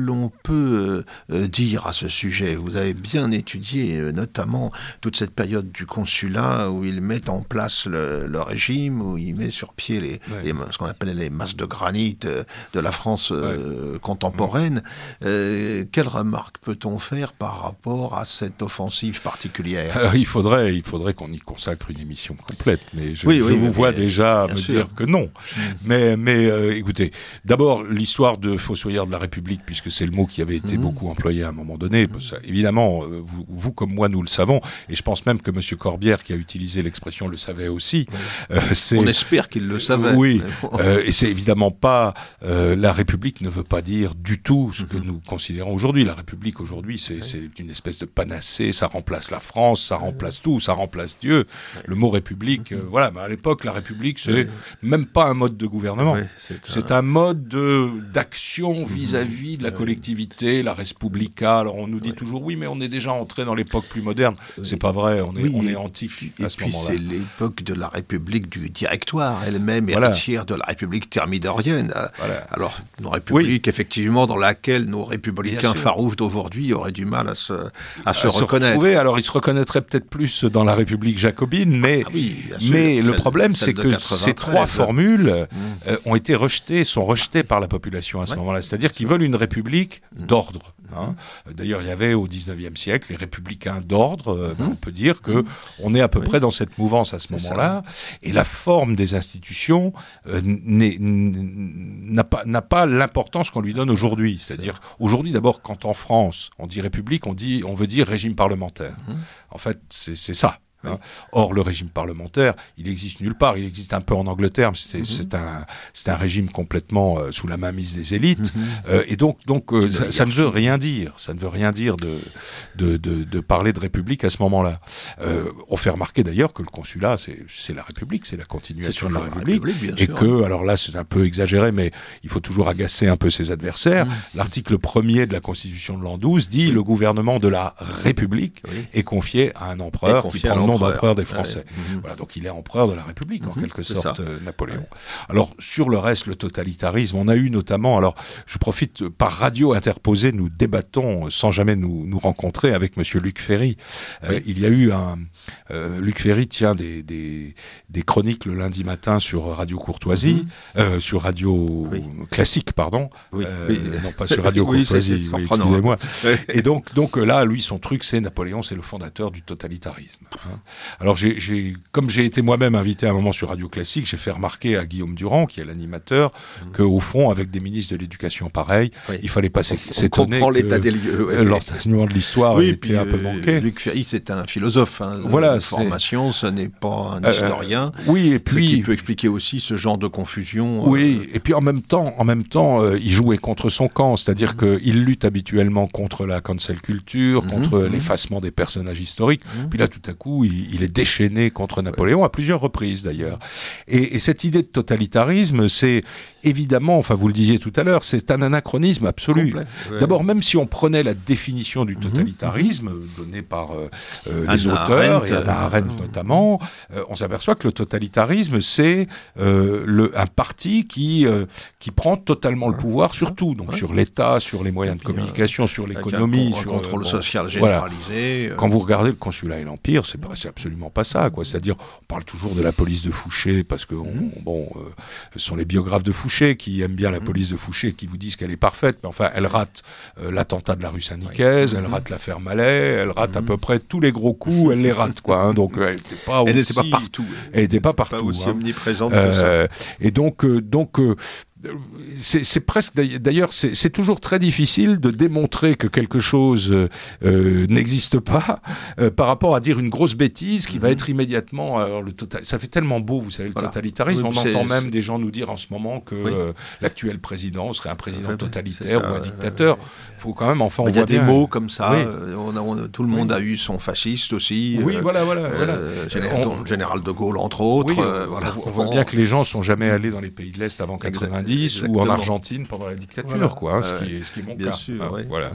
l'on peut dire à ce sujet? Vous avez bien étudié notamment toute cette période du consulat où ils mettent en place le régime, où ils mettent sur pied ce qu'on appelle les masses de granit de la France contemporaine. Quelle remarque peut-on faire par rapport à cette offensive particulière? Alors il faudrait qu'on y consacre une émission complète, mais je vous vois déjà me dire que non. Mais écoutez, d'abord l'histoire de Fossoyeur de la République, puisque c'est le mot qui avait été beaucoup employé à un moment donné. Ça, évidemment, vous comme moi, nous le savons, et je pense même que M. Corbière, qui a utilisé l'expression, le savait aussi. On espère qu'il le savait. Oui, et c'est évidemment pas... la République ne veut pas dire du tout ce que nous considérons aujourd'hui. La République, aujourd'hui, c'est une espèce de panacée, ça remplace la France, ça remplace tout, ça remplace Dieu. Le mot République, voilà, mais à l'époque, la République, c'est même pas un mode de gouvernement. C'est un mode d'action vis-à-vis de la collectivité, la Respublica. Alors on nous dit toujours, oui, mais on est déjà entré dans l'époque plus moderne. C'est pas vrai, on est antique à ce moment-là. Et puis c'est l'époque de la République du Directoire, elle-même héritière de la République thermidorienne. Voilà. Alors, une République, effectivement, dans laquelle nos républicains farouches d'aujourd'hui auraient du mal à se reconnaître. Alors, ils se reconnaîtraient peut-être plus dans la République jacobine, mais le problème, c'est que ces trois formules sont rejetées par la population à ce moment-là. C'est-à-dire qu'ils veulent une République d'ordre. D'ailleurs, il y avait au XIXe siècle les républicains d'ordre. On peut dire que on est à peu près dans cette mouvance à ce moment-là. Et la forme des institutions n'a pas l'importance qu'on lui donne aujourd'hui. C'est-à-dire, aujourd'hui, d'abord, quand en France, on dit république, on veut dire régime parlementaire. En fait, c'est ça. Or, le régime parlementaire, il existe nulle part. Il existe un peu en Angleterre, mais c'est un régime complètement sous la mainmise des élites. Et donc ça ne veut rien dire. Ça ne veut rien dire de parler de république à ce moment-là. On fait remarquer d'ailleurs que le consulat, c'est la République, c'est la continuation de la République. Et que, alors là, c'est un peu exagéré, mais il faut toujours agacer un peu ses adversaires. L'article 1er de la Constitution de l'an 12 dit le gouvernement de la République est confié à un empereur qui prend le nom d'empereur des Français. Voilà, donc il est empereur de la République, en quelque sorte, Napoléon. Alors, sur le reste, le totalitarisme, on a eu notamment, alors je profite, par radio interposée, nous débattons, sans jamais nous rencontrer, avec monsieur Luc Ferry. Il y a eu Luc Ferry tient des chroniques le lundi matin sur Radio Courtoisie, sur Radio Classique, pardon, non pas sur Radio Courtoisie, excusez-moi. Et donc là, lui, son truc, c'est Napoléon, c'est le fondateur du totalitarisme. Alors, comme j'ai été moi-même invité à un moment sur Radio Classique, j'ai fait remarquer à Guillaume Durand, qui est l'animateur, qu'au fond, avec des ministres de l'Éducation pareils, il fallait pas s'étonner que l'enseignement de l'histoire était un peu manqué. Luc Ferry, c'est un philosophe de formation, ce n'est pas un historien. Et puis, ce qui peut expliquer aussi ce genre de confusion. Et puis en même temps, il jouait contre son camp, c'est-à-dire qu'il lutte habituellement contre la cancel culture, contre l'effacement des personnages historiques. Puis là, tout à coup, il est déchaîné contre Napoléon, à plusieurs reprises d'ailleurs. Et cette idée de totalitarisme, c'est évidemment, enfin vous le disiez tout à l'heure, c'est un anachronisme absolu. D'abord, même si on prenait la définition du totalitarisme donnée par les auteurs, et Hannah Arendt notamment, on s'aperçoit que le totalitarisme, c'est un parti qui prend totalement le pouvoir sur tout, donc sur l'État, sur les moyens de communication, sur l'économie, sur le contrôle social généralisé. Voilà. Quand vous regardez le consulat et l'Empire, c'est absolument pas ça, quoi. C'est-à-dire, on parle toujours de la police de Fouché parce que ce sont les biographes de Fouché qui aiment bien la police de Fouché, qui vous disent qu'elle est parfaite, mais enfin, elle rate l'attentat de la rue Saint-Nicaise, elle rate l'affaire Mallet, elle rate à peu près tous les gros coups, elle les rate, quoi. Donc, elle n'était pas partout. Elle n'était pas partout. Pas aussi omniprésente que ça. Et donc c'est presque, d'ailleurs, c'est toujours très difficile de démontrer que quelque chose n'existe pas par rapport à dire une grosse bêtise qui va être immédiatement. Alors ça fait tellement beau, vous savez, le totalitarisme. On entend même des gens nous dire en ce moment que l'actuel président serait un président totalitaire ou un dictateur. Il faut quand même, enfin, il y a des mots comme ça. Tout le monde a eu son fasciste aussi. Voilà. Général de Gaulle, entre autres. On voit bien que les gens sont jamais allés dans les pays de l'Est avant 90 ou en Argentine pendant la dictature, ce qui est mon cas. Sûr, voilà.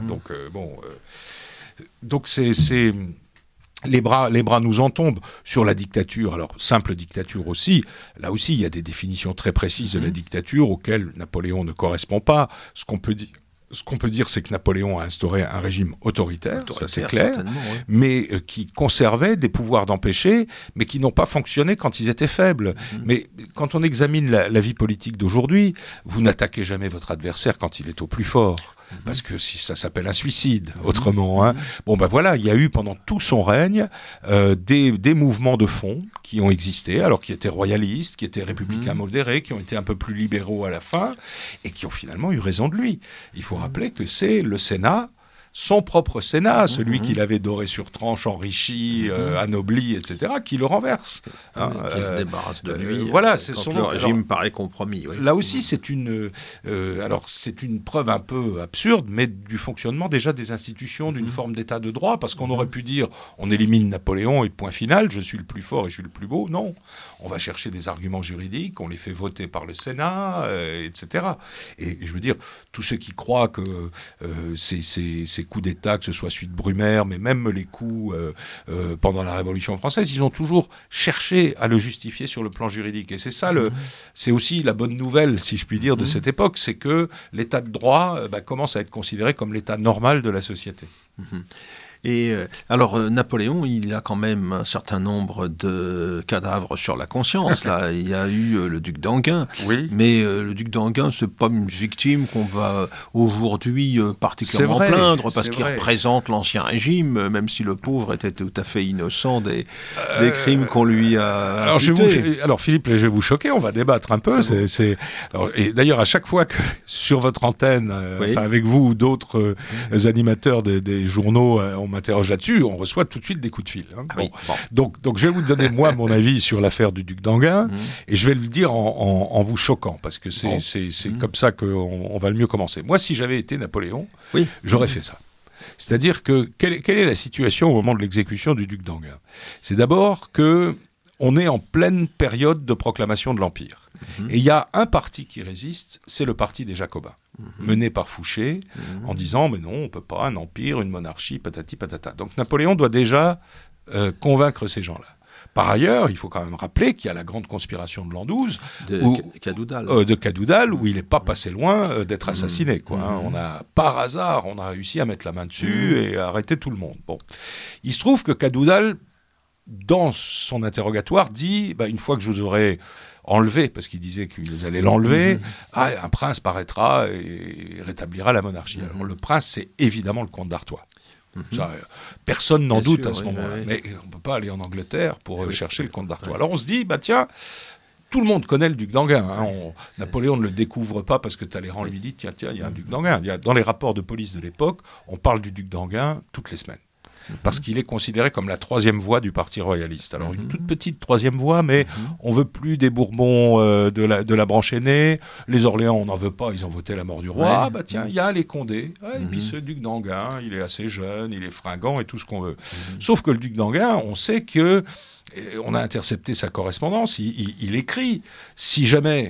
Donc c'est les bras nous en tombent sur la dictature. Alors, simple dictature aussi. Là aussi, il y a des définitions très précises de la dictature auxquelles Napoléon ne correspond pas. Ce qu'on peut dire, ce qu'on peut dire, c'est que Napoléon a instauré un régime autoritaire, ça c'est clair, oui. mais qui conservait des pouvoirs d'empêcher, mais qui n'ont pas fonctionné quand ils étaient faibles. Mais quand on examine la vie politique d'aujourd'hui, vous n'attaquez jamais votre adversaire quand il est au plus fort. Parce que si ça s'appelle un suicide, autrement. Hein. Bon, ben voilà, il y a eu pendant tout son règne des mouvements de fond qui ont existé, alors qui étaient royalistes, qui étaient républicains modérés, qui ont été un peu plus libéraux à la fin, et qui ont finalement eu raison de lui. Il faut rappeler que c'est le Sénat, son propre Sénat, celui qu'il avait doré sur tranche, enrichi, anobli, etc., qui le renverse. Qui se débarrasse de lui. Voilà, c'est quand son le régime paraît compromis. Oui. Là aussi, c'est une preuve un peu absurde, mais du fonctionnement déjà des institutions, d'une forme d'état de droit, parce qu'on aurait pu dire, on élimine Napoléon et point final, je suis le plus fort et je suis le plus beau. Non, on va chercher des arguments juridiques, on les fait voter par le Sénat, etc. Et je veux dire, tous ceux qui croient que ces coups d'État, que ce soit suite Brumaire, mais même les coups pendant la Révolution française, ils ont toujours cherché à le justifier sur le plan juridique. Et c'est ça, c'est aussi la bonne nouvelle, si je puis dire, de cette époque, c'est que l'état de droit commence à être considéré comme l'état normal de la société. Et alors, Napoléon, il a quand même un certain nombre de cadavres sur la conscience. Là, il y a eu le duc d'Enghien, mais le duc d'Enghien, c'est pas une victime qu'on va aujourd'hui particulièrement plaindre, parce qu'il représente l'ancien régime, même si le pauvre était tout à fait innocent des crimes qu'on lui a alors Philippe, je vais vous choquer, on va débattre un peu. Et d'ailleurs, à chaque fois que sur votre antenne, avec vous ou d'autres animateurs des journaux, on m'interroge là-dessus, on reçoit tout de suite des coups de fil. Hein. Donc je vais vous donner moi mon avis sur l'affaire du duc d'Enghien, et je vais le dire en vous choquant, parce que c'est comme ça qu'on va le mieux commencer. Moi, si j'avais été Napoléon, j'aurais fait ça. C'est-à-dire que quelle est la situation au moment de l'exécution du duc d'Enghien ? C'est d'abord que on est en pleine période de proclamation de l'Empire. Et il y a un parti qui résiste, c'est le parti des Jacobins, mené par Fouché, en disant « mais non, on ne peut pas, un empire, une monarchie, patati patata ». Donc Napoléon doit déjà convaincre ces gens-là. Par ailleurs, il faut quand même rappeler qu'il y a la grande conspiration de l'an 12, de Cadoudal, où il n'est pas passé loin d'être assassiné. Par hasard, on a réussi à mettre la main dessus et à arrêter tout le monde. Bon. Il se trouve que Cadoudal, dans son interrogatoire, dit une fois que je vous aurai enlevé, parce qu'il disait qu'ils allaient l'enlever, un prince paraîtra et rétablira la monarchie. Alors le prince, c'est évidemment le comte d'Artois. Ça, personne n'en doute à ce moment-là. Mais on ne peut pas aller en Angleterre pour chercher le comte d'Artois. Alors on se dit, tiens, tout le monde connaît le duc d'Enghien. Napoléon ne le découvre pas parce que Talleyrand lui dit, tiens, il y a un duc d'Enghien. Dans les rapports de police de l'époque, on parle du duc d'Enghien toutes les semaines. Parce qu'il est considéré comme la troisième voie du parti royaliste. Alors une toute petite troisième voie, mais on veut plus des Bourbons de la branche aînée. Les Orléans, on n'en veut pas, ils ont voté la mort du roi. Tiens, il y a les Condés. Et puis ce duc d'Enghien, il est assez jeune, il est fringant et tout ce qu'on veut. Sauf que le duc d'Enghien, on sait que, on a intercepté sa correspondance, il écrit, si jamais...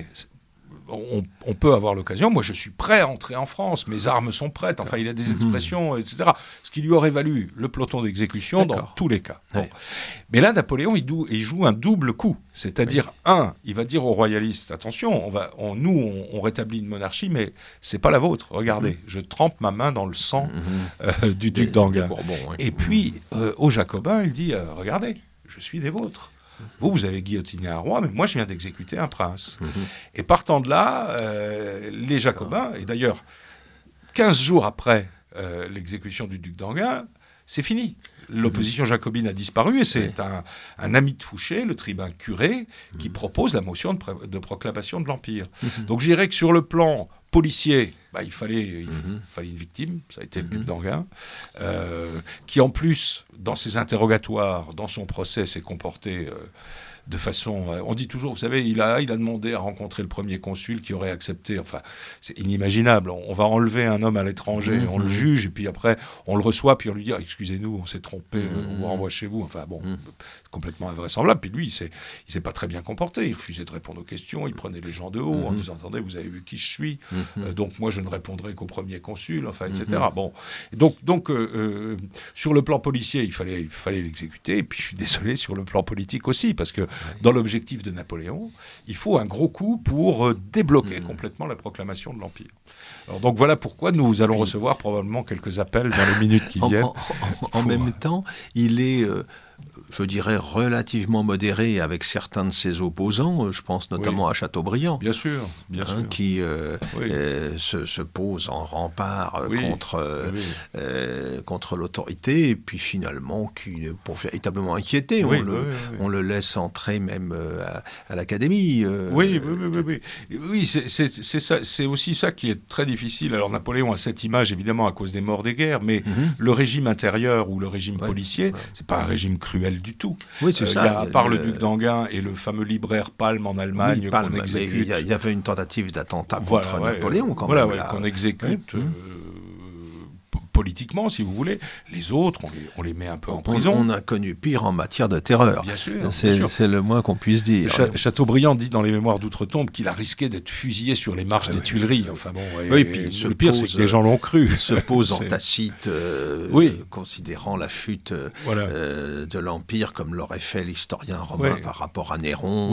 On peut avoir l'occasion. Moi, je suis prêt à entrer en France. Mes armes sont prêtes. Enfin, il a des expressions, etc. Ce qui lui aurait valu le peloton d'exécution dans tous les cas. Bon. Mais là, Napoléon, il joue un double coup. C'est-à-dire, il va dire aux royalistes, attention, on rétablit une monarchie, mais c'est pas la vôtre. Regardez, je trempe ma main dans le sang du duc d'Enghien. Et puis, aux Jacobins, il dit, regardez, je suis des vôtres. Vous avez guillotiné un roi, mais moi, je viens d'exécuter un prince. Et partant de là, les Jacobins, et d'ailleurs, 15 jours après l'exécution du duc d'Enghien, c'est fini. L'opposition jacobine a disparu, et c'est un ami de Fouché, le tribun Curé, qui propose la motion de proclamation de l'Empire. Donc je dirais que sur le plan policier, il fallait une victime, ça a été le duc d'Enghien, qui en plus, dans ses interrogatoires, dans son procès, s'est comporté de façon... on dit toujours, vous savez, il a demandé à rencontrer le premier consul qui aurait accepté. Enfin, c'est inimaginable. On va enlever un homme à l'étranger, on le juge, et puis après, on le reçoit, puis on lui dit, excusez-nous, on s'est trompé, on vous renvoie chez vous. Enfin, complètement invraisemblable. Puis lui, il s'est pas très bien comporté. Il refusait de répondre aux questions, il prenait les gens de haut en disant, attendez, vous avez vu qui je suis, donc moi, je ne répondrai qu'au premier consul, enfin, etc. Bon. Donc sur le plan policier, il fallait l'exécuter, et puis je suis désolé, sur le plan politique aussi, parce que dans l'objectif de Napoléon, il faut un gros coup pour débloquer complètement la proclamation de l'Empire. Alors donc voilà pourquoi nous allons recevoir probablement quelques appels dans les minutes qui viennent. En même temps, il est... je dirais relativement modéré avec certains de ses opposants, je pense notamment à Chateaubriand. Bien sûr. Qui se pose en rempart contre l'autorité, et puis finalement, qui n'est pas véritablement inquiété. On le laisse entrer même à l'académie. Oui, c'est ça. C'est aussi ça qui est très difficile. Alors Napoléon a cette image, évidemment, à cause des morts des guerres, mais le régime intérieur ou le régime policier, c'est pas un régime cruel du tout. Oui, c'est ça. À part le duc d'Enghien et le fameux libraire Palm en Allemagne qu'on exécute. Il y avait une tentative d'attentat contre Napoléon quand même. Qu'on exécute politiquement, si vous voulez. Les autres, on les met un peu en prison. On a connu pire en matière de terreur. Bien sûr. C'est le moins qu'on puisse dire. Chateaubriand dit dans les Mémoires d'Outre-Tombe qu'il a risqué d'être fusillé sur les marches des Tuileries. Enfin bon, puis le pire, c'est que les gens l'ont cru. Se pose en Tacite, considérant la chute de l'Empire comme l'aurait fait l'historien romain par rapport à Néron.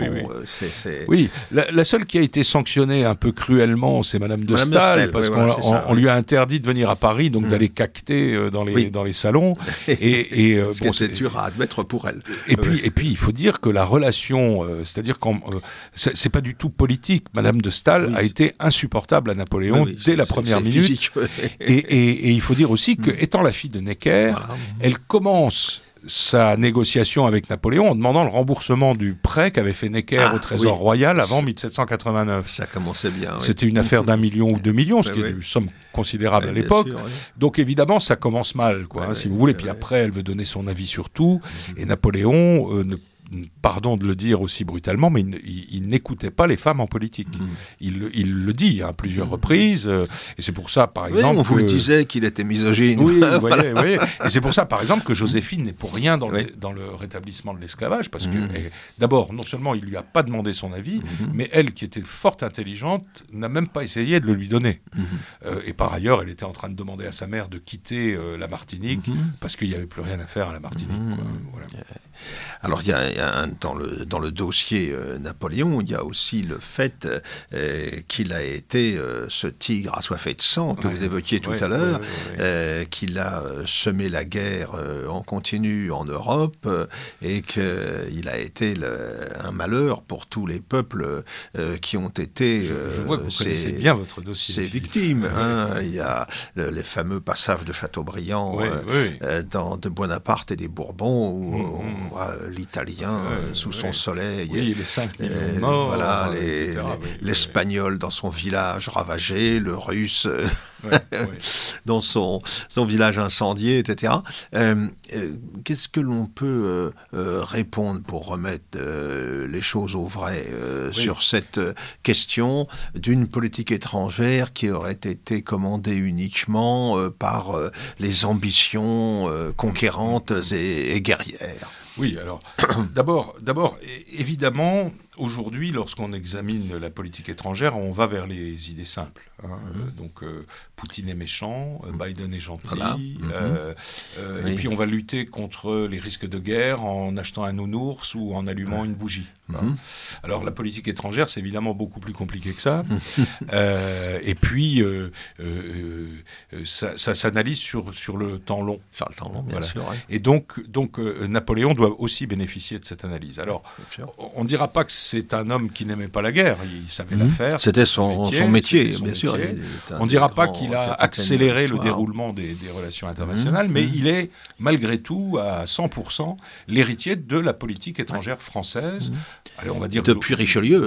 La seule qui a été sanctionnée un peu cruellement, c'est Madame de Staël, parce qu'on lui a interdit de venir à Paris, donc d'aller cacter dans les salons. Ce qui était dur à admettre pour elle. Et puis, il faut dire que la relation, c'est-à-dire c'est pas du tout politique. Madame de Staël a été insupportable à Napoléon dès la première minute. Et il faut dire aussi que, étant la fille de Necker, elle commence sa négociation avec Napoléon en demandant le remboursement du prêt qu'avait fait Necker au Trésor Royal avant 1789. Ça commençait bien. C'était une affaire d'1 million ou 2 millions, ce qui est une somme considérable à l'époque. Sûr, Donc évidemment, ça commence mal, si vous voulez. Puis après, elle veut donner son avis sur tout. Et Napoléon pardon de le dire aussi brutalement, mais il n'écoutait pas les femmes en politique. Il le dit à plusieurs reprises, et c'est pour ça, par exemple... on vous le disait qu'il était misogyne. Oui, vous voyez. Et c'est pour ça, par exemple, que Joséphine n'est pour rien dans le rétablissement de l'esclavage, parce que, d'abord, non seulement il lui a pas demandé son avis, mais elle, qui était fort intelligente, n'a même pas essayé de le lui donner. Et par ailleurs, elle était en train de demander à sa mère de quitter la Martinique, parce qu'il n'y avait plus rien à faire à la Martinique. Voilà. Alors, il y a dans le dossier Napoléon, il y a aussi le fait qu'il a été ce tigre assoiffé de sang que vous évoquiez tout à l'heure, qu'il a semé la guerre en continu en Europe et qu'il a été un malheur pour tous les peuples qui ont été je vois que vous connaissez bien votre dossier. Ces victimes. Il y a les fameux passages de Chateaubriand de Bonaparte et des Bourbons où l'Italien sous son soleil. Les 5 millions de morts. L'Espagnol dans son village ravagé, le Russe dans son village incendié, etc. Qu'est-ce que l'on peut répondre pour remettre les choses au vrai sur cette question d'une politique étrangère qui aurait été commandée uniquement par les ambitions conquérantes et guerrières? Oui, alors, d'abord, évidemment, aujourd'hui, lorsqu'on examine la politique étrangère, on va vers les idées simples. Donc, Poutine est méchant, Biden est gentil, et puis on va lutter contre les risques de guerre en achetant un nounours ou en allumant une bougie. Alors, la politique étrangère, c'est évidemment beaucoup plus compliqué que ça. Et puis, ça s'analyse sur le temps long. Sur le temps long, bien sûr. Et donc Napoléon doit aussi bénéficier de cette analyse. Alors, on ne dira pas que c'est un homme qui n'aimait pas la guerre, il savait la faire. C'était son métier, bien sûr. On ne dira pas qu'il a accéléré le déroulement des relations internationales, mais il est, malgré tout, à 100%, l'héritier de la politique étrangère française. Allez, on va dire depuis Richelieu.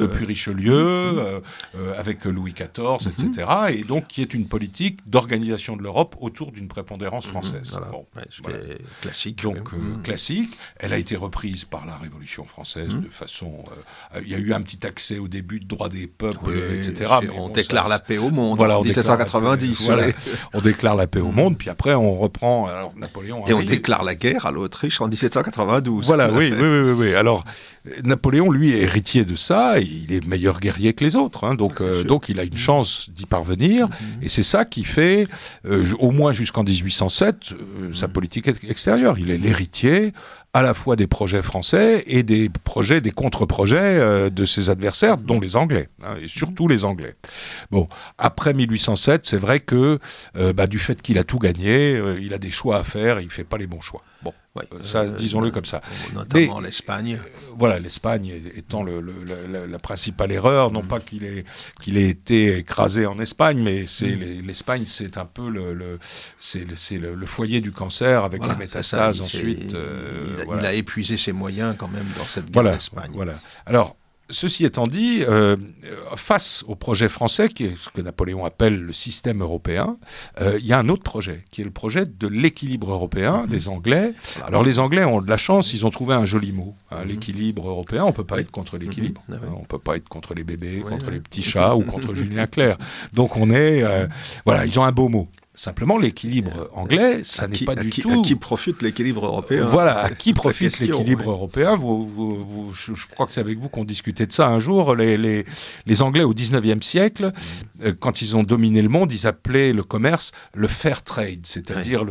Avec Louis XIV, etc. Et donc, qui est une politique d'organisation de l'Europe autour d'une prépondérance française. Classique. Donc, classique. Elle a été reprise par la Révolution française de façon... il y a eu un petit accès au début de droit des peuples, etc. Mais on déclare la paix au monde en 1790. On déclare la paix au monde, puis après on reprend... Alors, Napoléon... Et on déclare la guerre à l'Autriche en 1792. Voilà, oui. Alors, Napoléon, lui, est héritier de ça, il est meilleur guerrier que les autres, donc il a une chance d'y parvenir, et c'est ça qui fait, au moins jusqu'en 1807, sa politique extérieure. Il est l'héritier à la fois des projets français et des contre-projets de ses adversaires, dont les Anglais, et surtout les Anglais. Bon, après 1807, c'est vrai que du fait qu'il a tout gagné, il a des choix à faire, il ne fait pas les bons choix. Bon, ça, disons-le comme ça. Notamment l'Espagne. Voilà, l'Espagne étant la principale erreur, non pas qu'il ait été écrasé en Espagne, mais l'Espagne, c'est un peu le foyer du cancer avec les métastases ensuite. Il a épuisé ses moyens quand même dans cette guerre d'Espagne. Voilà. Alors, ceci étant dit, face au projet français, qui est ce que Napoléon appelle le système européen, il y a un autre projet, qui est le projet de l'équilibre européen des Anglais. Alors les Anglais ont de la chance, ils ont trouvé un joli mot, l'équilibre européen. On ne peut pas être contre l'équilibre, on ne peut pas être contre les bébés, contre les petits chats ou contre Julien Clerc. Donc on est... ils ont un beau mot. Simplement, l'équilibre anglais, ça n'est pas du tout... À qui profite l'équilibre européen ? Voilà, à qui profite l'équilibre européen ? Je crois que c'est avec vous qu'on discutait de ça un jour. Les Anglais, au 19e siècle, quand ils ont dominé le monde, ils appelaient le commerce le fair trade, c'est-à-dire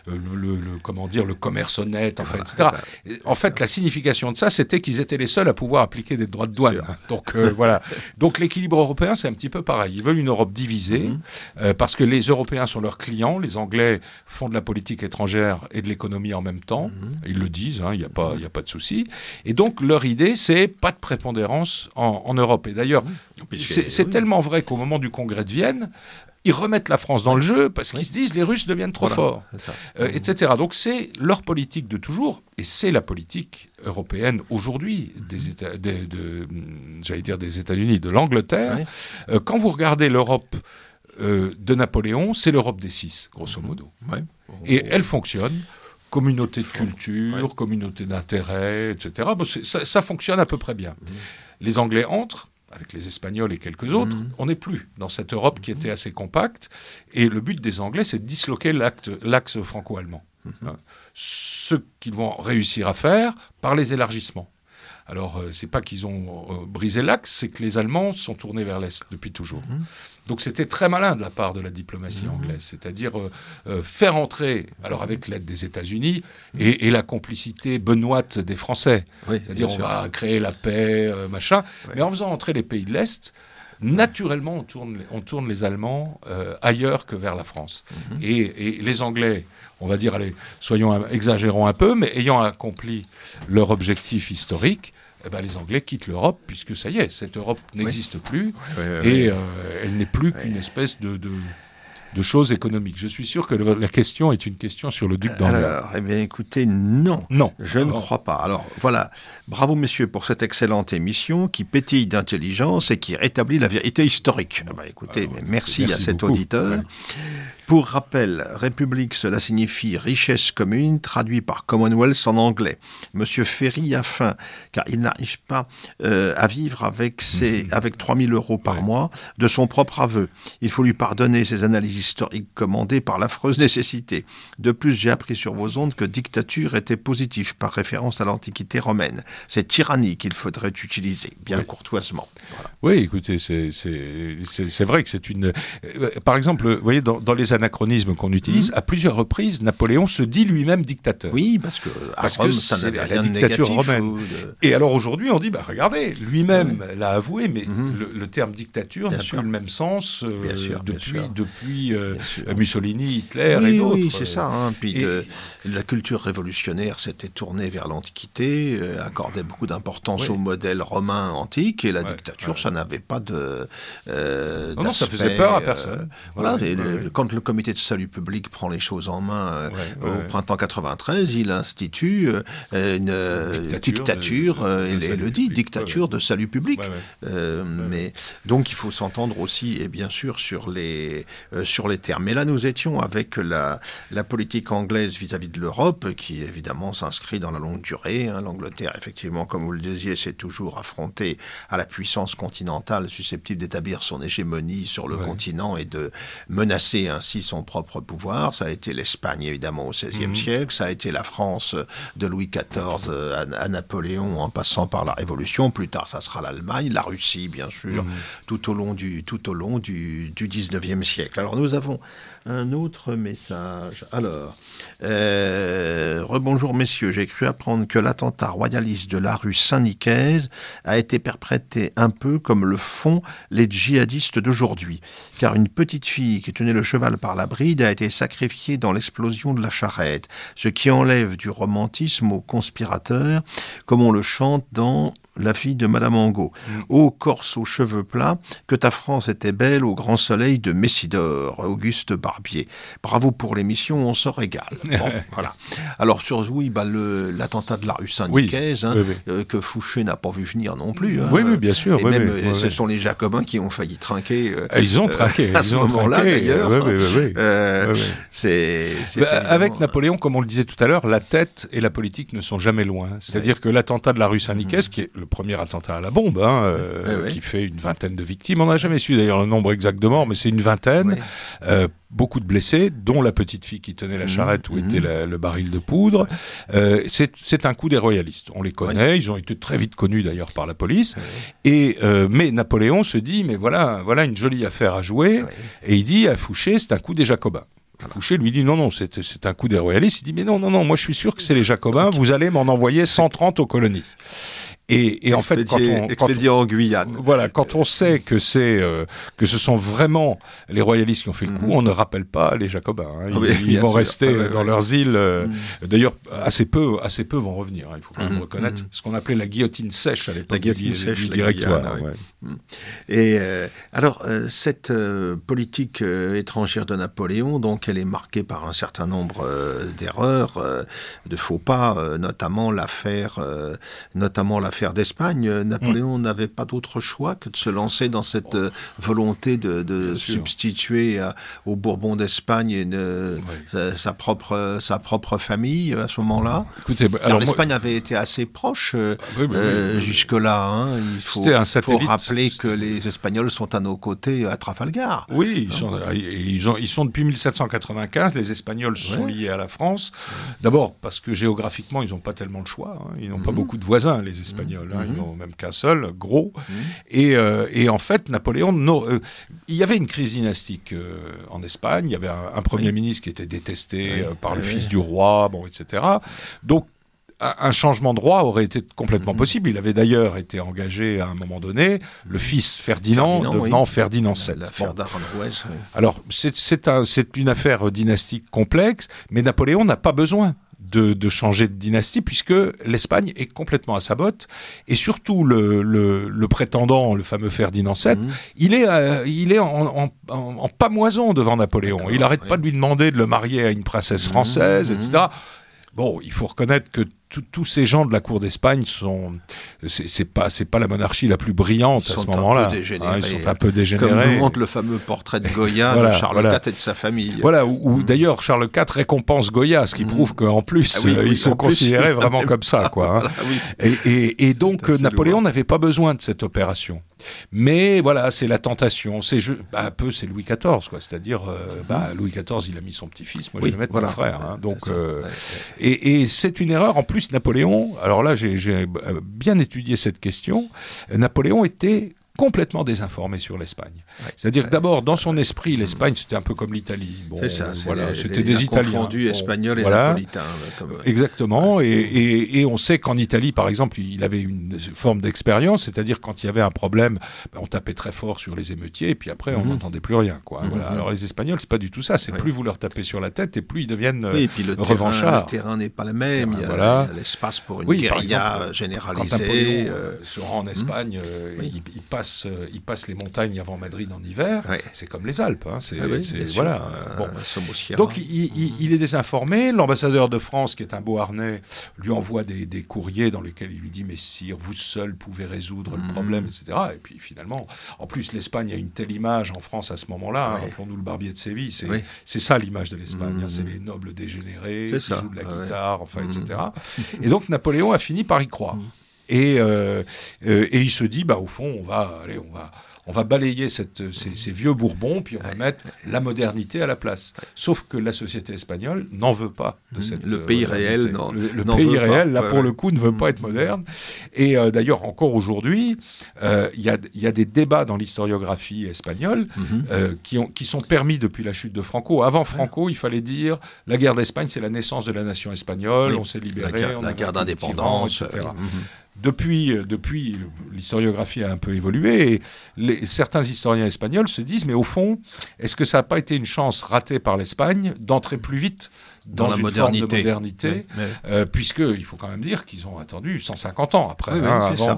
le commerce honnête, etc. En fait, la signification de ça, c'était qu'ils étaient les seuls à pouvoir appliquer des droits de douane. Donc, voilà. Donc, l'équilibre européen, c'est un petit peu pareil. Ils veulent une Europe divisée, parce que les Européens sont leurs clients, les Anglais font de la politique étrangère et de l'économie en même temps, ils le disent, il n'y a pas de souci, et donc leur idée c'est pas de prépondérance en Europe, et d'ailleurs c'est tellement vrai qu'au moment du congrès de Vienne, ils remettent la France dans le jeu parce qu'ils se disent les Russes deviennent trop forts, etc. Donc c'est leur politique de toujours, et c'est la politique européenne aujourd'hui des États-Unis, de l'Angleterre. Quand vous regardez l'Europe de Napoléon, c'est l'Europe des 6, grosso modo. Et elle fonctionne, communauté de culture, communauté d'intérêt, etc. Bon, ça fonctionne à peu près bien. Les Anglais entrent, avec les Espagnols et quelques autres, on n'est plus dans cette Europe qui était assez compacte, et le but des Anglais, c'est de disloquer l'axe franco-allemand. Ce qu'ils vont réussir à faire par les élargissements. Alors, c'est pas qu'ils ont brisé l'axe, c'est que les Allemands sont tournés vers l'Est depuis toujours. Donc, c'était très malin de la part de la diplomatie anglaise, c'est-à-dire faire entrer, alors avec l'aide des États-Unis et la complicité benoîte des Français, c'est-à-dire on va créer la paix, machin, mais en faisant entrer les pays de l'Est, naturellement, on tourne les Allemands ailleurs que vers la France. Et les Anglais, on va dire, allez, exagérons un peu, mais ayant accompli leur objectif historique, les Anglais quittent l'Europe, puisque ça y est, cette Europe n'existe plus, et elle n'est plus qu'une espèce de choses économiques. Je suis sûr que la question est une question sur le duc d'Orléans. Alors, écoutez, non. Je ne crois pas. Alors, voilà. Bravo, messieurs, pour cette excellente émission qui pétille d'intelligence et qui rétablit la vérité historique. Écoutez, merci à cet auditeur. Pour rappel, République, cela signifie richesse commune, traduit par Commonwealth en anglais. Monsieur Ferry a faim, car il n'arrive pas à vivre avec 3 000 € par mois de son propre aveu. Il faut lui pardonner ses analyses historiques commandées par l'affreuse nécessité. De plus, j'ai appris sur vos ondes que dictature était positif, par référence à l'Antiquité romaine. C'est tyrannie qu'il faudrait utiliser, bien courtoisement. Voilà. Oui, écoutez, c'est vrai que c'est une... Par exemple, vous voyez, dans les anachronismes qu'on utilise, à plusieurs reprises, Napoléon se dit lui-même dictateur. Oui, parce que Rome, ça n'avait rien de dictature négatif. Romaine. Et alors aujourd'hui, on dit, regardez, lui-même l'a avoué, mais le terme dictature n'a plus le même sens depuis Mussolini, Hitler et d'autres. Oui, c'est ça. Puis la culture révolutionnaire s'était tournée vers l'Antiquité, accordait beaucoup d'importance au modèle romain antique, et la dictature, ça n'avait pas de... non, ça faisait peur à personne. Quand le comité de salut public prend les choses en main au printemps 93, il institue une dictature, et le dit, dictature de salut public. Mais donc il faut s'entendre aussi, et bien sûr, sur les termes. Mais là, nous étions avec la politique anglaise vis-à-vis de l'Europe, qui évidemment s'inscrit dans la longue durée. L'Angleterre, effectivement, comme vous le disiez, s'est toujours affrontée à la puissance continentale susceptible d'établir son hégémonie sur le continent et de menacer ainsi son propre pouvoir. Ça a été l'Espagne, évidemment, au XVIe siècle. Ça a été la France de Louis XIV à Napoléon, en passant par la Révolution. Plus tard, ça sera l'Allemagne, la Russie, bien sûr, tout au long du XIXe siècle. Alors, nous avons un autre message. Alors, rebonjour messieurs, j'ai cru apprendre que l'attentat royaliste de la rue Saint-Nicaise a été perpétré un peu comme le font les djihadistes d'aujourd'hui, car une petite fille qui tenait le cheval par la bride a été sacrifiée dans l'explosion de la charrette, ce qui enlève du romantisme aux conspirateurs, comme on le chante dans La fille de Madame Angot. Ô Corse aux cheveux plats, que ta France était belle au grand soleil de Messidor, Auguste Barbier. Bravo pour l'émission, on se régale. Bon, voilà. Alors, l'attentat de la rue Saint-Nicaise, que Fouché n'a pas vu venir non plus. Oui, bien sûr. Et même, ce sont les Jacobins qui ont failli trinquer. Ils ont trinqué. À ce moment-là, d'ailleurs. Avec Napoléon, comme on le disait tout à l'heure, la tête et la politique ne sont jamais loin. C'est-à-dire que l'attentat de la rue Saint-Nicaise, qui est le premier attentat à la bombe, qui fait une vingtaine de victimes. On n'a jamais su d'ailleurs le nombre exact de morts, mais c'est une vingtaine. Beaucoup de blessés, dont la petite fille qui tenait la charrette où était le baril de poudre. C'est un coup des royalistes. On les connaît, ils ont été très vite connus d'ailleurs par la police. Mais Napoléon se dit, mais voilà une jolie affaire à jouer. Et il dit à Fouché, c'est un coup des Jacobins. Fouché lui dit non, c'est un coup des royalistes. Il dit mais non, moi je suis sûr que c'est les Jacobins, vous allez m'en envoyer 130 aux colonies. Et en fait, expédié en Guyane. Voilà, quand on sait que que ce sont vraiment les royalistes qui ont fait le coup, on ne rappelle pas les Jacobins. Ils vont rester dans leurs îles. D'ailleurs, assez peu vont revenir. Il faut quand même reconnaître ce qu'on appelait la guillotine sèche à l'époque. La guillotine sèche du directoire. Et alors, cette politique étrangère de Napoléon, donc, elle est marquée par un certain nombre d'erreurs, de faux pas, notamment l'affaire d'Espagne. Napoléon n'avait pas d'autre choix que de se lancer dans cette volonté de substituer au Bourbon d'Espagne sa propre famille à ce moment-là. Écoutez, alors l'Espagne avait été assez proche jusque-là. Il faut rappeler que les Espagnols sont à nos côtés à Trafalgar. Oui, ils sont depuis 1795. Les Espagnols se sont liés à la France. D'abord parce que géographiquement, ils n'ont pas tellement le choix. Ils n'ont pas beaucoup de voisins, les Espagnols. Ils n'ont même qu'un seul, gros. Et en fait, Napoléon... il y avait une crise dynastique en Espagne. Il y avait un premier ministre qui était détesté par le fils du roi, etc. Donc, un changement de roi aurait été complètement possible. Il avait d'ailleurs été engagé à un moment donné, le fils Ferdinand devenant Ferdinand VII. L'affaire d'Aranjuez. Alors, c'est une affaire dynastique complexe, mais Napoléon n'a pas besoin de changer de dynastie, puisque l'Espagne est complètement à sa botte, et surtout le prétendant, le fameux Ferdinand VII, il est en pamoison devant Napoléon. Il n'arrête pas de lui demander de le marier à une princesse française, etc. Bon, il faut reconnaître que tous ces gens de la cour d'Espagne c'est pas la monarchie la plus brillante à ce moment-là. Ils sont un peu dégénérés. Comme nous montre le fameux portrait de Goya de Charles IV et de sa famille. Voilà, où d'ailleurs Charles IV récompense Goya, ce qui prouve qu'en plus il se considérait vraiment comme ça, quoi. Et donc Napoléon n'avait pas besoin de cette opération. Mais voilà, c'est la tentation. C'est Louis XIV, quoi. C'est-à-dire, Louis XIV, il a mis son petit-fils. Moi, je vais mettre mon frère. Donc, et c'est une erreur. En plus, Napoléon. Alors là, j'ai bien étudié cette question. Napoléon était complètement désinformé sur l'Espagne. C'est-à-dire que d'abord, dans son esprit, l'Espagne, c'était un peu comme l'Italie. Bon, c'est ça, c'était des Italiens. Confondu espagnol et napolitain. Exactement. Et on sait qu'en Italie, par exemple, il avait une forme d'expérience, c'est-à-dire quand il y avait un problème, on tapait très fort sur les émeutiers, et puis après, on n'entendait plus rien, quoi. Voilà. Alors les Espagnols, c'est pas du tout ça. C'est plus vous leur tapez sur la tête, et plus ils deviennent et puis revanchards. Le terrain n'est pas le même. Il y a l'espace pour une guérilla généralisée. Quand Napoléon se rend en Espagne, il passe les montagnes avant Madrid en hiver. C'est comme les Alpes. Voilà. Donc il est désinformé. L'ambassadeur de France, qui est un Beauharnais, lui envoie des courriers dans lesquels il lui dit mais sire, vous seul pouvez résoudre le problème, etc. Et puis finalement, en plus l'Espagne a une telle image en France à ce moment-là. Rappelons-nous le Barbier de Séville. C'est ça l'image de l'Espagne. C'est les nobles dégénérés qui jouent de la guitare, etc. Et donc Napoléon a fini par y croire. Et il se dit, au fond, on va balayer ces vieux Bourbons, puis on va mettre la modernité à la place. Sauf que la société espagnole n'en veut pas de cette le pays réel, non. Le pays réel, là, pour le coup, ne veut pas être moderne. Et d'ailleurs, encore aujourd'hui, il y a des débats dans l'historiographie espagnole qui sont permis depuis la chute de Franco. Avant Franco, il fallait dire la guerre d'Espagne, c'est la naissance de la nation espagnole, on s'est libéré, la guerre d'indépendance, etc. Depuis, l'historiographie a un peu évolué et certains historiens espagnols se disent, mais au fond, est-ce que ça n'a pas été une chance ratée par l'Espagne d'entrer plus vite dans une forme de modernité, puisqu'il faut quand même dire qu'ils ont attendu 150 ans après avant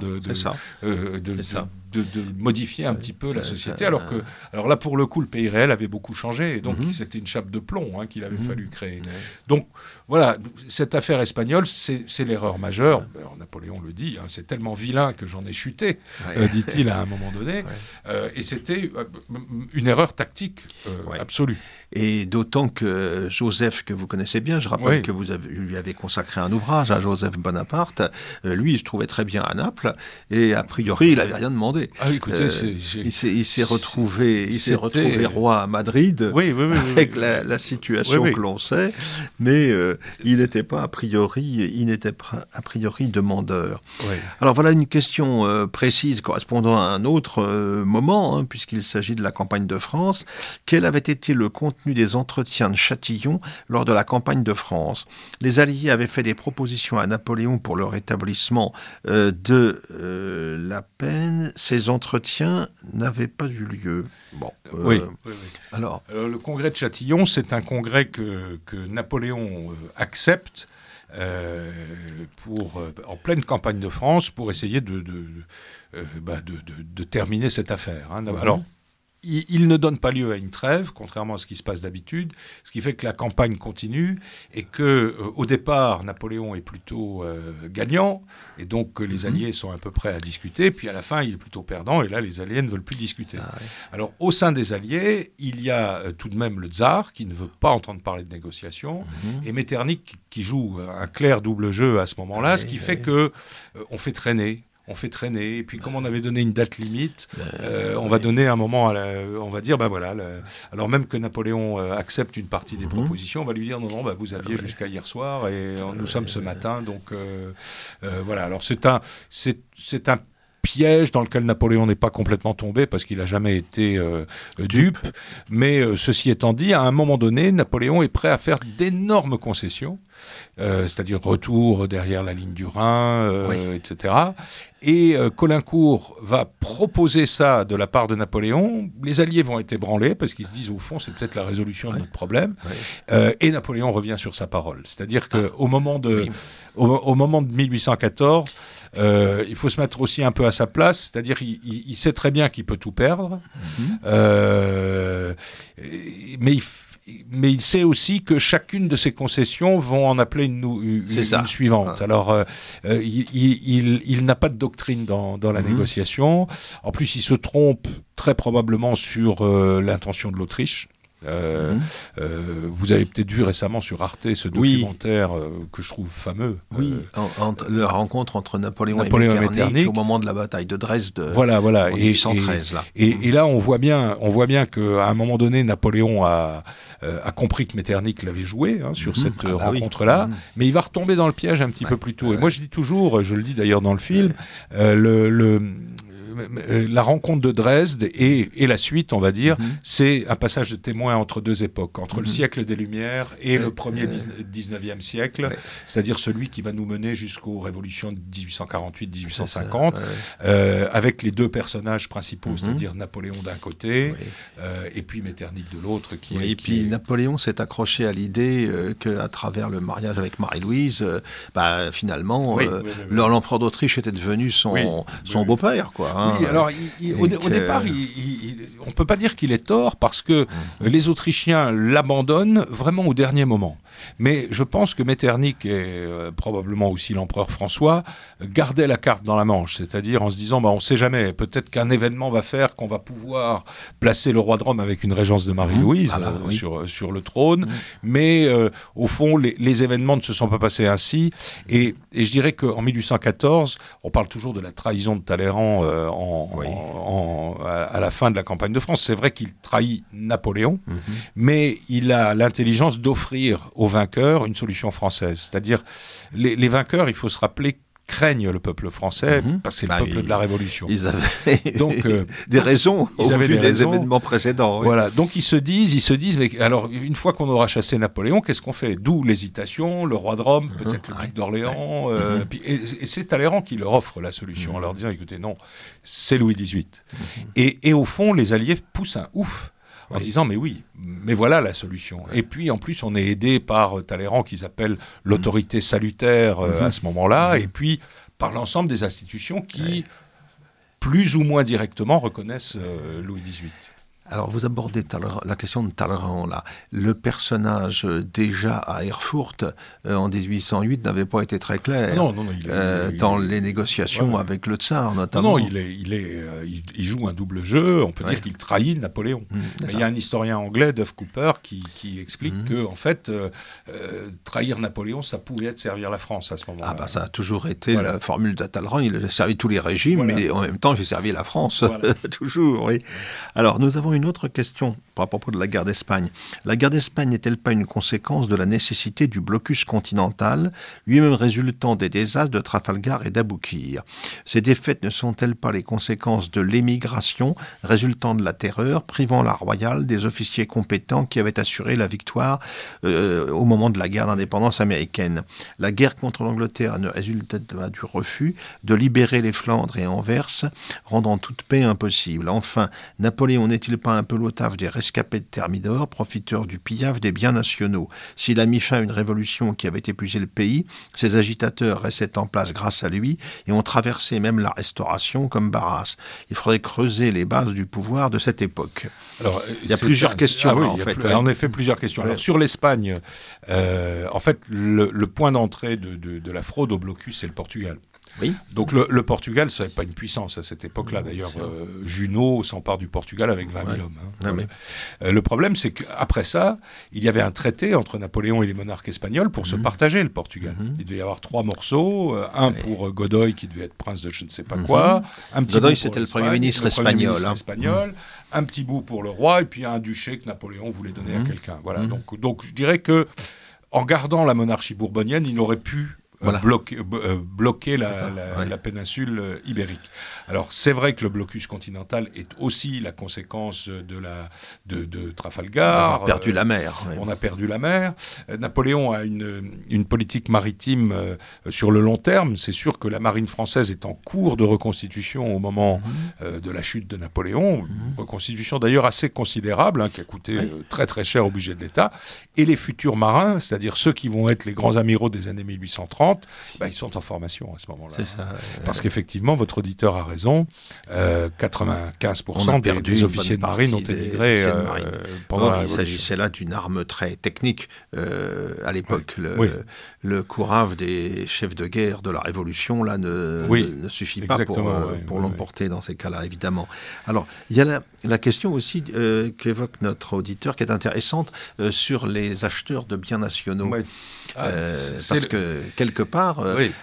de modifier un petit peu la société, alors là, pour le coup, le pays réel avait beaucoup changé, et donc c'était une chape de plomb qu'il avait fallu créer. Donc, voilà, cette affaire espagnole, c'est l'erreur majeure. Alors, Napoléon le dit, c'est tellement vilain que j'en ai chuté, dit-il à un moment donné, et c'était une erreur tactique absolue. Et d'autant que Joseph, que vous connaissez bien, je rappelle que vous lui avez consacré un ouvrage à Joseph Bonaparte, lui, il se trouvait très bien à Naples, et a priori, il n'avait rien demandé. Ah, écoutez, il s'est retrouvé roi à Madrid, avec la situation que l'on sait, mais il n'était pas a priori demandeur. Alors voilà une question précise correspondant à un autre moment, puisqu'il s'agit de la campagne de France. Quel avait été le contenu des entretiens de Châtillon lors de la campagne de France? Les Alliés avaient fait des propositions à Napoléon pour le rétablissement de la peine. Ces entretiens n'avaient pas eu lieu. Alors, le congrès de Châtillon, c'est un congrès que Napoléon accepte en pleine campagne de France pour essayer de terminer cette affaire. Alors, il ne donne pas lieu à une trêve, contrairement à ce qui se passe d'habitude, ce qui fait que la campagne continue et que, au départ, Napoléon est plutôt gagnant, et donc que les Alliés sont à peu près à discuter, puis à la fin, il est plutôt perdant, et là, les Alliés ne veulent plus discuter. Alors, au sein des Alliés, il y a tout de même le tsar, qui ne veut pas entendre parler de négociations, et Metternich, qui joue un clair double jeu à ce moment-là, ce qui fait que on fait traîner, et puis comme on avait donné une date limite, on va donner un moment, on va dire, alors même que Napoléon accepte une partie des propositions, on va lui dire, non, vous aviez jusqu'à hier soir, et nous sommes ce matin, donc voilà. Alors c'est un piège dans lequel Napoléon n'est pas complètement tombé parce qu'il n'a jamais été dupe, mais ceci étant dit, à un moment donné, Napoléon est prêt à faire d'énormes concessions, c'est-à-dire retour derrière la ligne du Rhin, etc. Et Caulaincourt va proposer ça de la part de Napoléon. Les Alliés vont être ébranlés parce qu'ils se disent, au fond, c'est peut-être la résolution de notre problème. Et Napoléon revient sur sa parole. C'est-à-dire qu'au moment de 1814, il faut se mettre aussi un peu à sa place. C'est-à-dire il sait très bien qu'il peut tout perdre. Mais il sait aussi que chacune de ces concessions vont en appeler une suivante. Alors, il n'a pas de doctrine dans la négociation. En plus, il se trompe très probablement sur l'intention de l'Autriche. Vous avez peut-être vu récemment sur Arte ce documentaire que je trouve fameux. La rencontre entre Napoléon et Metternich au moment de la bataille de Dresde en 1813. Et là, on voit bien qu'à un moment donné, Napoléon a compris que Metternich l'avait joué sur cette rencontre-là, mais il va retomber dans le piège un petit peu plus tôt. Et moi, je dis toujours, je le dis d'ailleurs dans le film, la rencontre de Dresde et la suite, on va dire, c'est un passage de témoin entre deux époques, entre le siècle des Lumières et le premier 19e siècle, c'est-à-dire celui qui va nous mener jusqu'aux révolutions de 1848-1850, avec les deux personnages principaux, c'est-à-dire Napoléon d'un côté et puis Metternich de l'autre. Napoléon s'est accroché à l'idée qu'à travers le mariage avec Marie-Louise, finalement, l'empereur d'Autriche était devenu son beau-père, quoi. Oui, alors au départ, on ne peut pas dire qu'il est tort parce que les Autrichiens l'abandonnent vraiment au dernier moment. Mais je pense que Metternich et probablement aussi l'empereur François gardaient la carte dans la manche, c'est-à-dire en se disant on ne sait jamais, peut-être qu'un événement va faire qu'on va pouvoir placer le roi de Rome avec une régence de Marie-Louise sur le trône, mais au fond les événements ne se sont pas passés ainsi, et je dirais qu'en 1814, on parle toujours de la trahison de Talleyrand à la fin de la campagne de France. C'est vrai qu'il trahit Napoléon, mais il a l'intelligence d'offrir aux vainqueurs une solution française. C'est-à-dire, les vainqueurs, il faut se rappeler, craignent le peuple français, parce que c'est le peuple de la Révolution. Ils avaient donc, des raisons au vu des événements précédents. Voilà, donc ils se disent, mais alors, une fois qu'on aura chassé Napoléon, qu'est-ce qu'on fait? D'où l'hésitation, le roi de Rome, peut-être le duc d'Orléans, et c'est Talleyrand qui leur offre la solution, en leur disant, écoutez, non, c'est Louis XVIII. Et au fond, les Alliés poussent un ouf, en disant mais voilà la solution. Et puis en plus on est aidé par Talleyrand qu'ils appellent l'autorité salutaire à ce moment-là, et puis par l'ensemble des institutions qui plus ou moins directement reconnaissent Louis XVIII. Alors, vous abordez la question de Talleyrand, là. Le personnage, déjà à Erfurt, en 1808, n'avait pas été très clair. Non, dans les négociations avec le tsar, notamment. Non, il joue un double jeu. On peut dire qu'il trahit Napoléon. Mais il y a un historien anglais, Duff Cooper, qui explique que, en fait, trahir Napoléon, ça pouvait être servir la France à ce moment-là. Ça a toujours été la formule de Talleyrand. Il a servi tous les régimes, mais en même temps, j'ai servi la France. Toujours, oui. Alors, nous avons une autre question à propos de la guerre d'Espagne. La guerre d'Espagne n'est-elle pas une conséquence de la nécessité du blocus continental, lui-même résultant des désastres de Trafalgar et d'Aboukir? Ces défaites ne sont-elles pas les conséquences de l'émigration résultant de la terreur, privant la royale des officiers compétents qui avaient assuré la victoire au moment de la guerre d'indépendance américaine? La guerre contre l'Angleterre ne résulte pas du refus de libérer les Flandres et Anvers, rendant toute paix impossible. Enfin, Napoléon n'est-il pas un peu l'otave des rescapés de Thermidor, profiteur du pillage des biens nationaux? S'il a mis fin à une révolution qui avait épuisé le pays, ses agitateurs restaient en place grâce à lui et ont traversé même la Restauration comme Barras. Il faudrait creuser les bases du pouvoir de cette époque. Alors, il y a plusieurs questions, en fait. En effet, plusieurs questions. Alors, sur l'Espagne, en fait, le point d'entrée de la fraude au blocus, c'est le Portugal. Oui. Donc le Portugal, ce n'est pas une puissance à cette époque-là. D'ailleurs, Junot s'empare du Portugal avec 20 000 hommes. Le problème, c'est qu'après ça, il y avait un traité entre Napoléon et les monarques espagnols pour se partager le Portugal. Il devait y avoir 3 morceaux, un pour Godoy, qui devait être prince de je ne sais pas quoi. Godoy, c'était le Premier ministre espagnol. Un petit bout pour le roi, et puis un duché que Napoléon voulait donner à quelqu'un. Voilà. Donc je dirais que en gardant la monarchie bourbonienne, il aurait pu bloquer la péninsule ibérique. Alors c'est vrai que le blocus continental est aussi la conséquence de Trafalgar. On a perdu la mer. On a perdu la mer. Napoléon a une politique maritime sur le long terme. C'est sûr que la marine française est en cours de reconstitution au moment de la chute de Napoléon. Reconstitution d'ailleurs assez considérable, qui a coûté très très cher au budget de l'État. Et les futurs marins, c'est-à-dire ceux qui vont être les grands amiraux des années 1830, ils sont en formation à ce moment-là. C'est ça. Parce qu'effectivement, votre auditeur a raison, 95% des officiers de marine ont émigré pendant la Révolution. Il s'agissait là d'une arme très technique à l'époque. Le courage des chefs de guerre de la Révolution là, ne suffit pas pour l'emporter dans ces cas-là, évidemment. Alors, il y a la question aussi qu'évoque notre auditeur qui est intéressante sur les acheteurs de biens nationaux. Parce que quelque part,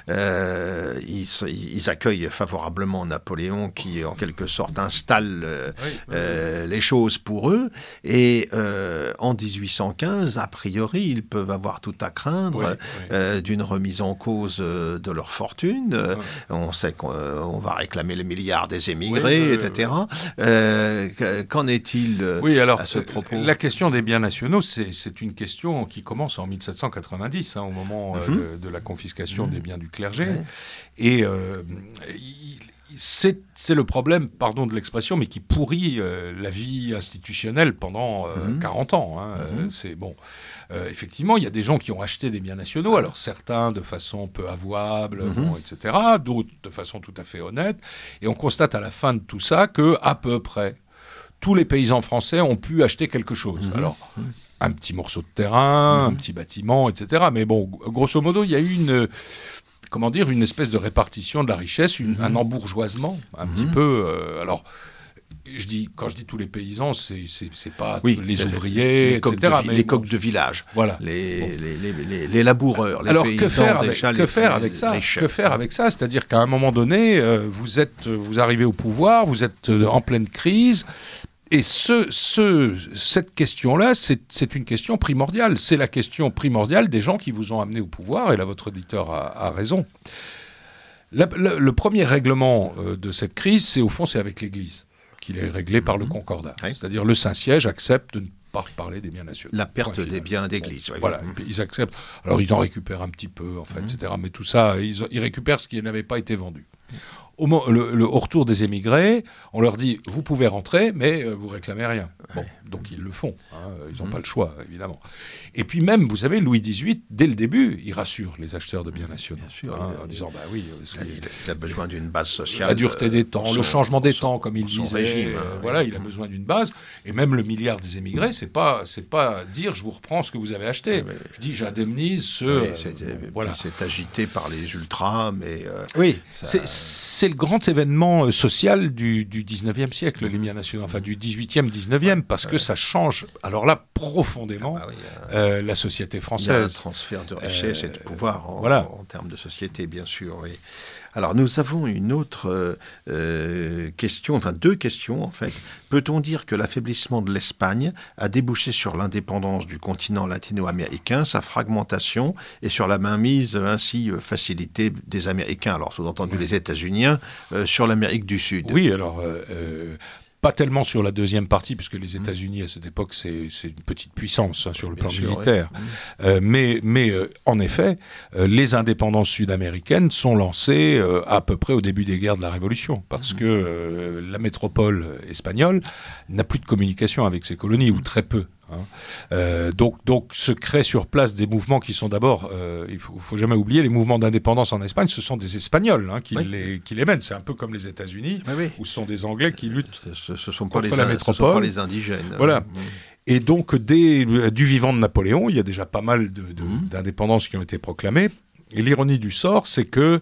ils accueillent favorablement Napoléon qui, en quelque sorte, installe les choses pour eux. Et en 1815, a priori, ils peuvent avoir tout à craindre d'une remise en cause de leur fortune. On sait qu'on va réclamer les milliards des émigrés, etc. Qu'en est-il à ce propos? La question des biens nationaux, c'est une question qui commence en 1790, au moment de la confiscation des biens du clergé. Et c'est le problème, pardon de l'expression, mais qui pourrit la vie institutionnelle pendant 40 ans. C'est bon. Effectivement, il y a des gens qui ont acheté des biens nationaux, alors certains de façon peu avouable, etc., d'autres de façon tout à fait honnête. Et on constate à la fin de tout ça que, à peu près, tous les paysans français ont pu acheter quelque chose. Alors, un petit morceau de terrain, un petit bâtiment, etc. Mais bon, grosso modo, il y a eu une espèce de répartition de la richesse, un embourgeoisement, un petit peu. Alors, quand je dis tous les paysans, c'est pas les ouvriers, etc. Mais les coqs de village, voilà. Les laboureurs, les alors, paysans. Que faire avec ça? C'est-à-dire qu'à un moment donné, vous arrivez au pouvoir, vous êtes en pleine crise. Et cette question-là, c'est une question primordiale. C'est la question primordiale des gens qui vous ont amené au pouvoir, et là, votre auditeur a raison. Le premier règlement de cette crise, c'est avec l'Église, qu'il est réglé par le Concordat. Oui. C'est-à-dire le Saint-Siège accepte de ne pas parler des biens nationaux. La perte des biens d'église. Voilà, ils acceptent. Alors, ils en récupèrent un petit peu, en fait, etc. Mais tout ça, ils récupèrent ce qui n'avait pas été vendu. Au retour des émigrés, on leur dit « vous pouvez rentrer, mais vous réclamez rien ». Bon, donc ils le font, ils n'ont pas le choix, évidemment. Et puis même, vous savez, Louis XVIII, dès le début, il rassure les acheteurs de biens nationaux, bien sûr, en disant « bah oui, il a besoin d'une base sociale. La dureté des temps, le changement des temps, comme il disait, voilà, il a besoin d'une base. Et même le milliard des émigrés, c'est pas dire « je vous reprends ce que vous avez acheté ». Je dis « j'indemnise ce… voilà. C'est agité par les ultras, mais… oui, c'est le grand événement social du 19e siècle, les biens nationaux, enfin du 18e, 19e, parce que ça change, alors là, profondément, la société française. Il y a un transfert de richesse et de pouvoir en termes de société, bien sûr, oui. Alors, nous avons une autre question, enfin 2 questions en fait. Peut-on dire que l'affaiblissement de l'Espagne a débouché sur l'indépendance du continent latino-américain, sa fragmentation et sur la mainmise ainsi facilitée des Américains, alors sous-entendu les États-Unis, sur l'Amérique du Sud? Oui, alors… pas tellement sur la deuxième partie, puisque les États-Unis, à cette époque, c'est une petite puissance sur le plan militaire. Mais en effet, les indépendances sud-américaines sont lancées à peu près au début des guerres de la Révolution, parce que la métropole espagnole n'a plus de communication avec ses colonies, ou très peu. Donc se créent sur place des mouvements qui sont d'abord, il faut jamais oublier, les mouvements d'indépendance en Espagne, ce sont des Espagnols qui les mènent. C'est un peu comme les États-Unis, où ce sont des Anglais qui luttent ce sont pas contre la métropole. Ce sont pas les indigènes. Voilà. Et donc, du vivant de Napoléon, il y a déjà pas mal d'indépendances qui ont été proclamées. Et l'ironie du sort, c'est que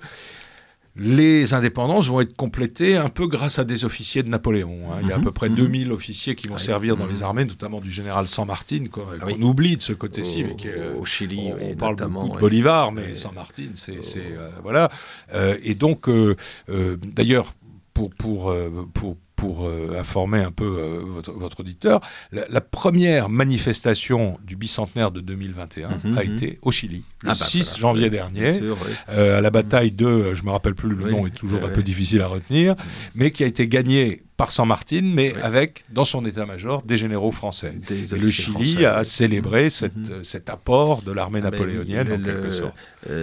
les indépendances vont être complétées un peu grâce à des officiers de Napoléon. Il y a à peu près 2000 officiers qui vont servir dans les armées, notamment du général San Martin, qu'on oublie de ce côté-ci. Au Chili, on parle beaucoup de Bolivar, mais San Martin, c'est voilà. Et donc, d'ailleurs, pour informer un peu votre auditeur, la première manifestation du bicentenaire de 2021 a été au Chili, le 6 janvier dernier, à la bataille de, je ne me rappelle plus le nom, est toujours un peu difficile à retenir, mais qui a été gagnée par San Martin, mais avec, dans son état-major, des généraux français. Et le Chili a célébré cet apport de l'armée napoléonienne, en quelque sorte.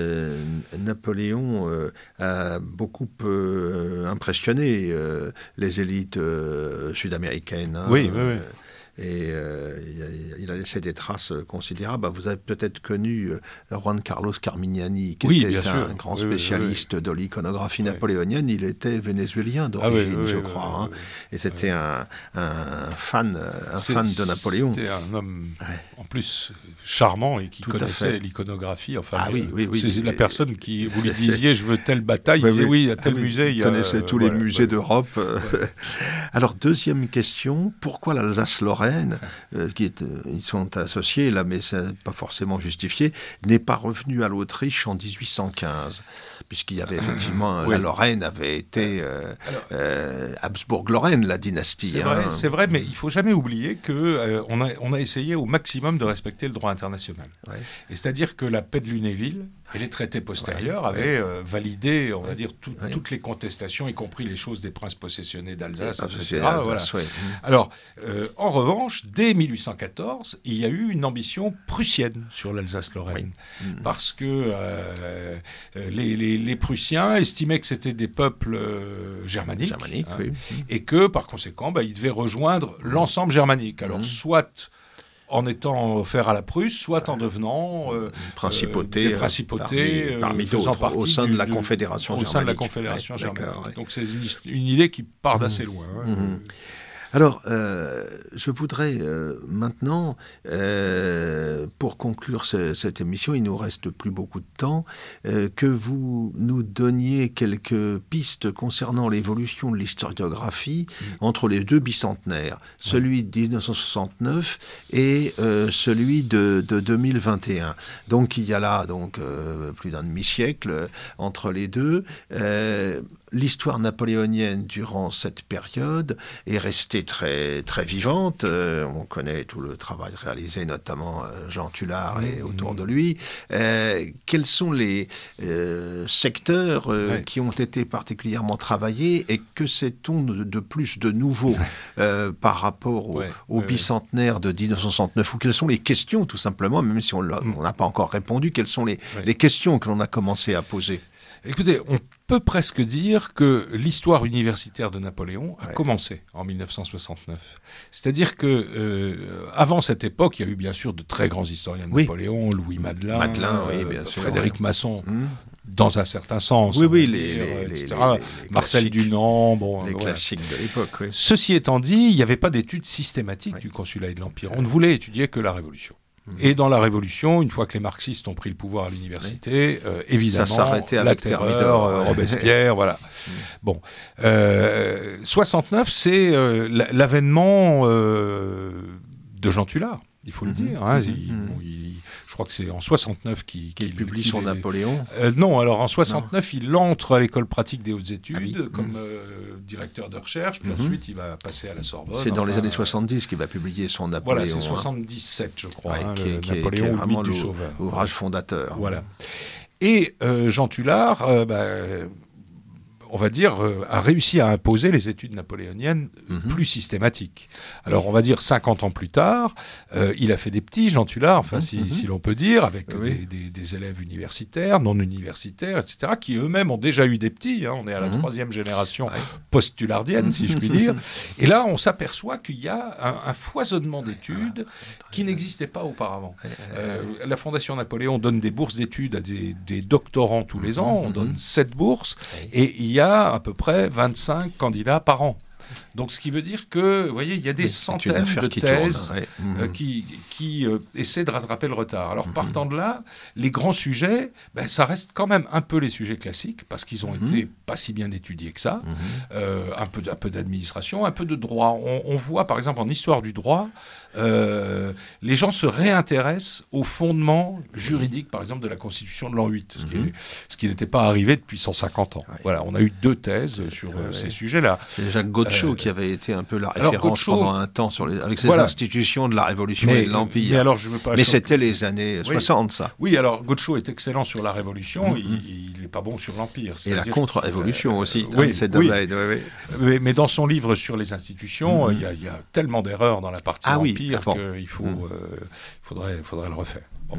Napoléon a beaucoup impressionné les élites sud-américaines. Oui. Et il a laissé des traces considérables. Vous avez peut-être connu Juan Carlos Carmignani, qui était un grand spécialiste de l'iconographie napoléonienne. Il était vénézuélien d'origine, je crois. Et c'était un fan de Napoléon. C'était un homme, en plus, charmant et qui connaissait l'iconographie. Enfin, c'est la personne qui, vous lui disiez, je veux telle bataille, il disait à tel musée. Il connaissait tous les musées d'Europe. Alors, deuxième question, pourquoi l'Alsace-Lorraine, ils sont associés là, mais c'est pas forcément justifié, n'est pas revenu à l'Autriche en 1815, puisqu'il y avait effectivement la Lorraine avait été Habsbourg-Lorraine, la dynastie. C'est vrai, mais il faut jamais oublier que on a essayé au maximum de respecter le droit international. Et c'est-à-dire que la paix de Lunéville et les traités postérieurs avaient validé, on va dire, toutes les contestations, y compris les choses des princes possessionnés d'Alsace, etc. Alors, en revanche, dès 1814, il y a eu une ambition prussienne sur l'Alsace-Lorraine, parce que les Prussiens estimaient que c'était des peuples germaniques, et que, par conséquent, ils devaient rejoindre l'ensemble germanique. Alors, soit en étant offert à la Prusse, soit en devenant principauté parmi d'autres, au sein de la Confédération germanique. Donc c'est une idée qui part d'assez loin. Alors, je voudrais maintenant, pour conclure cette émission, il nous reste plus beaucoup de temps, que vous nous donniez quelques pistes concernant l'évolution de l'historiographie entre les deux bicentenaires, celui de 1969 et celui de 2021. Donc, il y a là plus d'un demi-siècle entre les deux. L'histoire napoléonienne durant cette période est restée très, très vivante. On connaît tout le travail réalisé, notamment Jean Tullard et autour de lui. Quels sont les secteurs qui ont été particulièrement travaillés et que sait-on de plus de nouveau par rapport au bicentenaire de 1969 ou quelles sont les questions, tout simplement, même si on n'a pas encore répondu, quelles sont les questions que l'on a commencé à poser? Écoutez, on peut presque dire que l'histoire universitaire de Napoléon a commencé en 1969. C'est-à-dire que avant cette époque, il y a eu bien sûr de très grands historiens de Napoléon, Louis Madelin, bien sûr, Frédéric Masson, dans un certain sens. Les Marcel Dunant, les classiques de l'époque. Oui. Ceci étant dit, il n'y avait pas d'études systématiques du Consulat et de l'Empire. On ne voulait étudier que la Révolution. Et dans la Révolution, une fois que les marxistes ont pris le pouvoir à l'université, évidemment, ça s'arrêtait la avec terreur, Robespierre, voilà. Bon, 69, c'est l'avènement de Jean Tullard, il faut le dire. Hein, je crois que c'est en 69 qu'il publie son Napoléon. Non, alors en 69, il entre à l'école pratique des hautes études comme directeur de recherche, puis ensuite il va passer à la Sorbonne. C'est dans les années 70 qu'il va publier son Napoléon. Voilà, c'est 77, je crois, Napoléon, qui est vraiment l'ouvrage fondateur. Voilà. Et Jean Tullard, on va dire, a réussi à imposer les études napoléoniennes plus systématiques. Alors, on va dire 50 ans plus tard, il a fait des petits, Jean Tullard, si l'on peut dire, avec des élèves universitaires, non universitaires, etc., qui eux-mêmes ont déjà eu des petits. Hein, on est à la troisième génération post-tullardienne, si je puis dire. Et là, on s'aperçoit qu'il y a un foisonnement d'études qui n'existait pas auparavant. La Fondation Napoléon donne des bourses d'études à des doctorants tous les ans. On donne 7 bourses. Et il y a à peu près 25 candidats par an. Donc, ce qui veut dire que, vous voyez, il y a des centaines de thèses qui essaient de rattraper le retard. Alors, partant de là, les grands sujets, ça reste quand même un peu les sujets classiques, parce qu'ils ont été pas si bien étudiés que ça. Un peu d'administration, un peu de droit. On voit, par exemple, en histoire du droit, les gens se réintéressent aux fondements juridiques, par exemple, de la Constitution de l'an 8, ce qui n'était pas arrivé depuis 150 ans. Voilà, on a eu 2 thèses sur ces sujets-là. C'est Jacques Godechaux qui avait été un peu la référence pendant un temps avec ses institutions de la Révolution et de l'Empire. Mais c'était les années 60, ça. Oui, alors Godechaux est excellent sur la Révolution, il n'est pas bon sur l'Empire. Et la contre-révolution aussi, c'est domaine. Mais dans son livre sur les institutions, il y a tellement d'erreurs dans la partie Empire qu'il faudrait le refaire. Bon.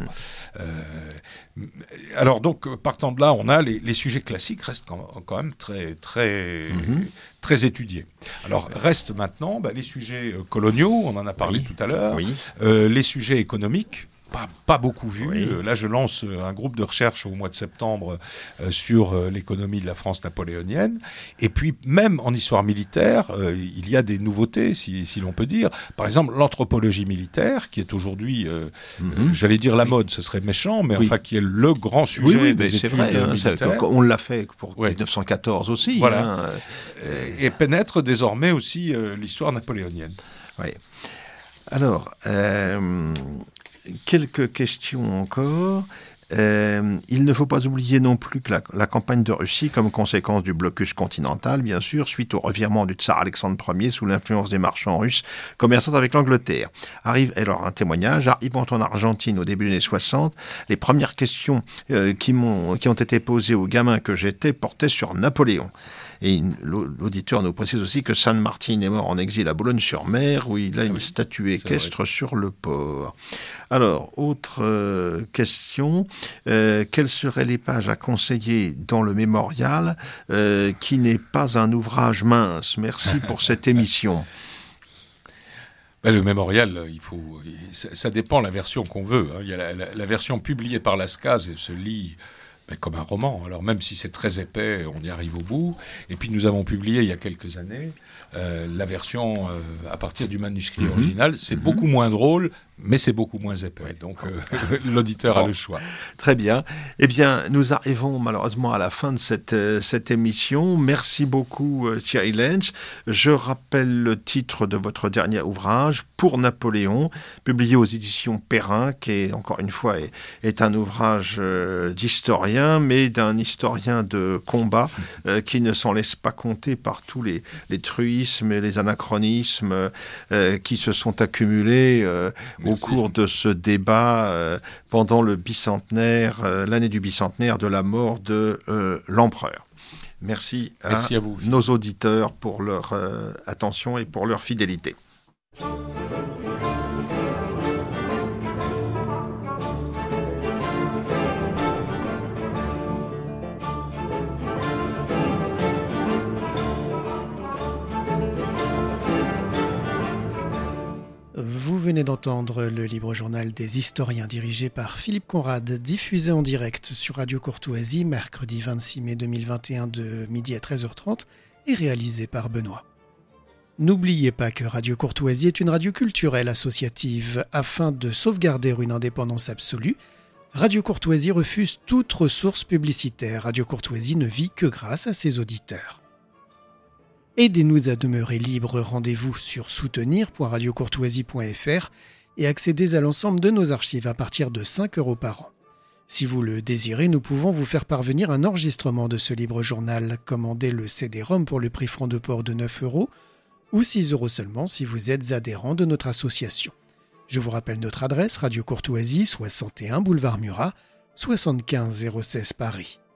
Alors donc, partant de là, on a les sujets classiques restent quand même très, très, très étudiés. Alors, restent maintenant les sujets coloniaux, on en a parlé tout à l'heure, les sujets économiques, pas beaucoup vus. Là, je lance un groupe de recherche au mois de septembre sur l'économie de la France napoléonienne. Et puis, même en histoire militaire, il y a des nouveautés, si l'on peut dire. Par exemple, l'anthropologie militaire, qui est aujourd'hui, j'allais dire la mode, ce serait méchant, mais enfin, qui est le grand sujet des études militaires. On l'a fait pour 1914 aussi. Voilà. Et pénètre désormais aussi l'histoire napoléonienne. Oui. Alors... quelques questions encore. Il ne faut pas oublier non plus que la campagne de Russie, comme conséquence du blocus continental, bien sûr, suite au revirement du tsar Alexandre Ier sous l'influence des marchands russes commerçant avec l'Angleterre. Alors un témoignage, arrivant en Argentine au début des années 60, les premières questions qui ont été posées aux gamins que j'étais portaient sur Napoléon. Et l'auditeur nous précise aussi que San Martin est mort en exil à Boulogne-sur-Mer, où il a une statue équestre sur le port. Alors, autre question, quelles seraient les pages à conseiller dans le mémorial qui n'est pas un ouvrage mince? Merci pour cette émission. Le mémorial, ça dépend de la version qu'on veut. Il y a la version publiée par Lascaz et se lit comme un roman. Alors même si c'est très épais, on y arrive au bout. Et puis nous avons publié il y a quelques années la version à partir du manuscrit original. C'est beaucoup moins drôle, mais c'est beaucoup moins épais. Donc l'auditeur a le choix. Très bien. Eh bien, nous arrivons malheureusement à la fin de cette émission. Merci beaucoup Thierry Lenz. Je rappelle le titre de votre dernier ouvrage, Pour Napoléon, publié aux éditions Perrin, qui est, encore une fois, est un ouvrage d'historien, mais d'un historien de combat qui ne s'en laisse pas compter par tous les truismes et les anachronismes qui se sont accumulés au cours de ce débat pendant le bicentenaire, l'année du bicentenaire de la mort de l'empereur. Merci à vous, nos auditeurs pour leur attention et pour leur fidélité. Vous venez d'entendre le libre journal des historiens dirigé par Philippe Conrad, diffusé en direct sur Radio Courtoisie mercredi 26 mai 2021 de midi à 13h30 et réalisé par Benoît. N'oubliez pas que Radio Courtoisie est une radio culturelle associative. Afin de sauvegarder une indépendance absolue, Radio Courtoisie refuse toute ressource publicitaire. Radio Courtoisie ne vit que grâce à ses auditeurs. Aidez-nous à demeurer libres, rendez-vous sur soutenir.radiocourtoisie.fr et accédez à l'ensemble de nos archives à partir de 5 € par an. Si vous le désirez, nous pouvons vous faire parvenir un enregistrement de ce libre journal. Commandez le CD-ROM pour le prix franc de port de 9 € ou 6 € seulement si vous êtes adhérent de notre association. Je vous rappelle notre adresse, Radio Courtoisie, 61 boulevard Murat, 75 016 Paris.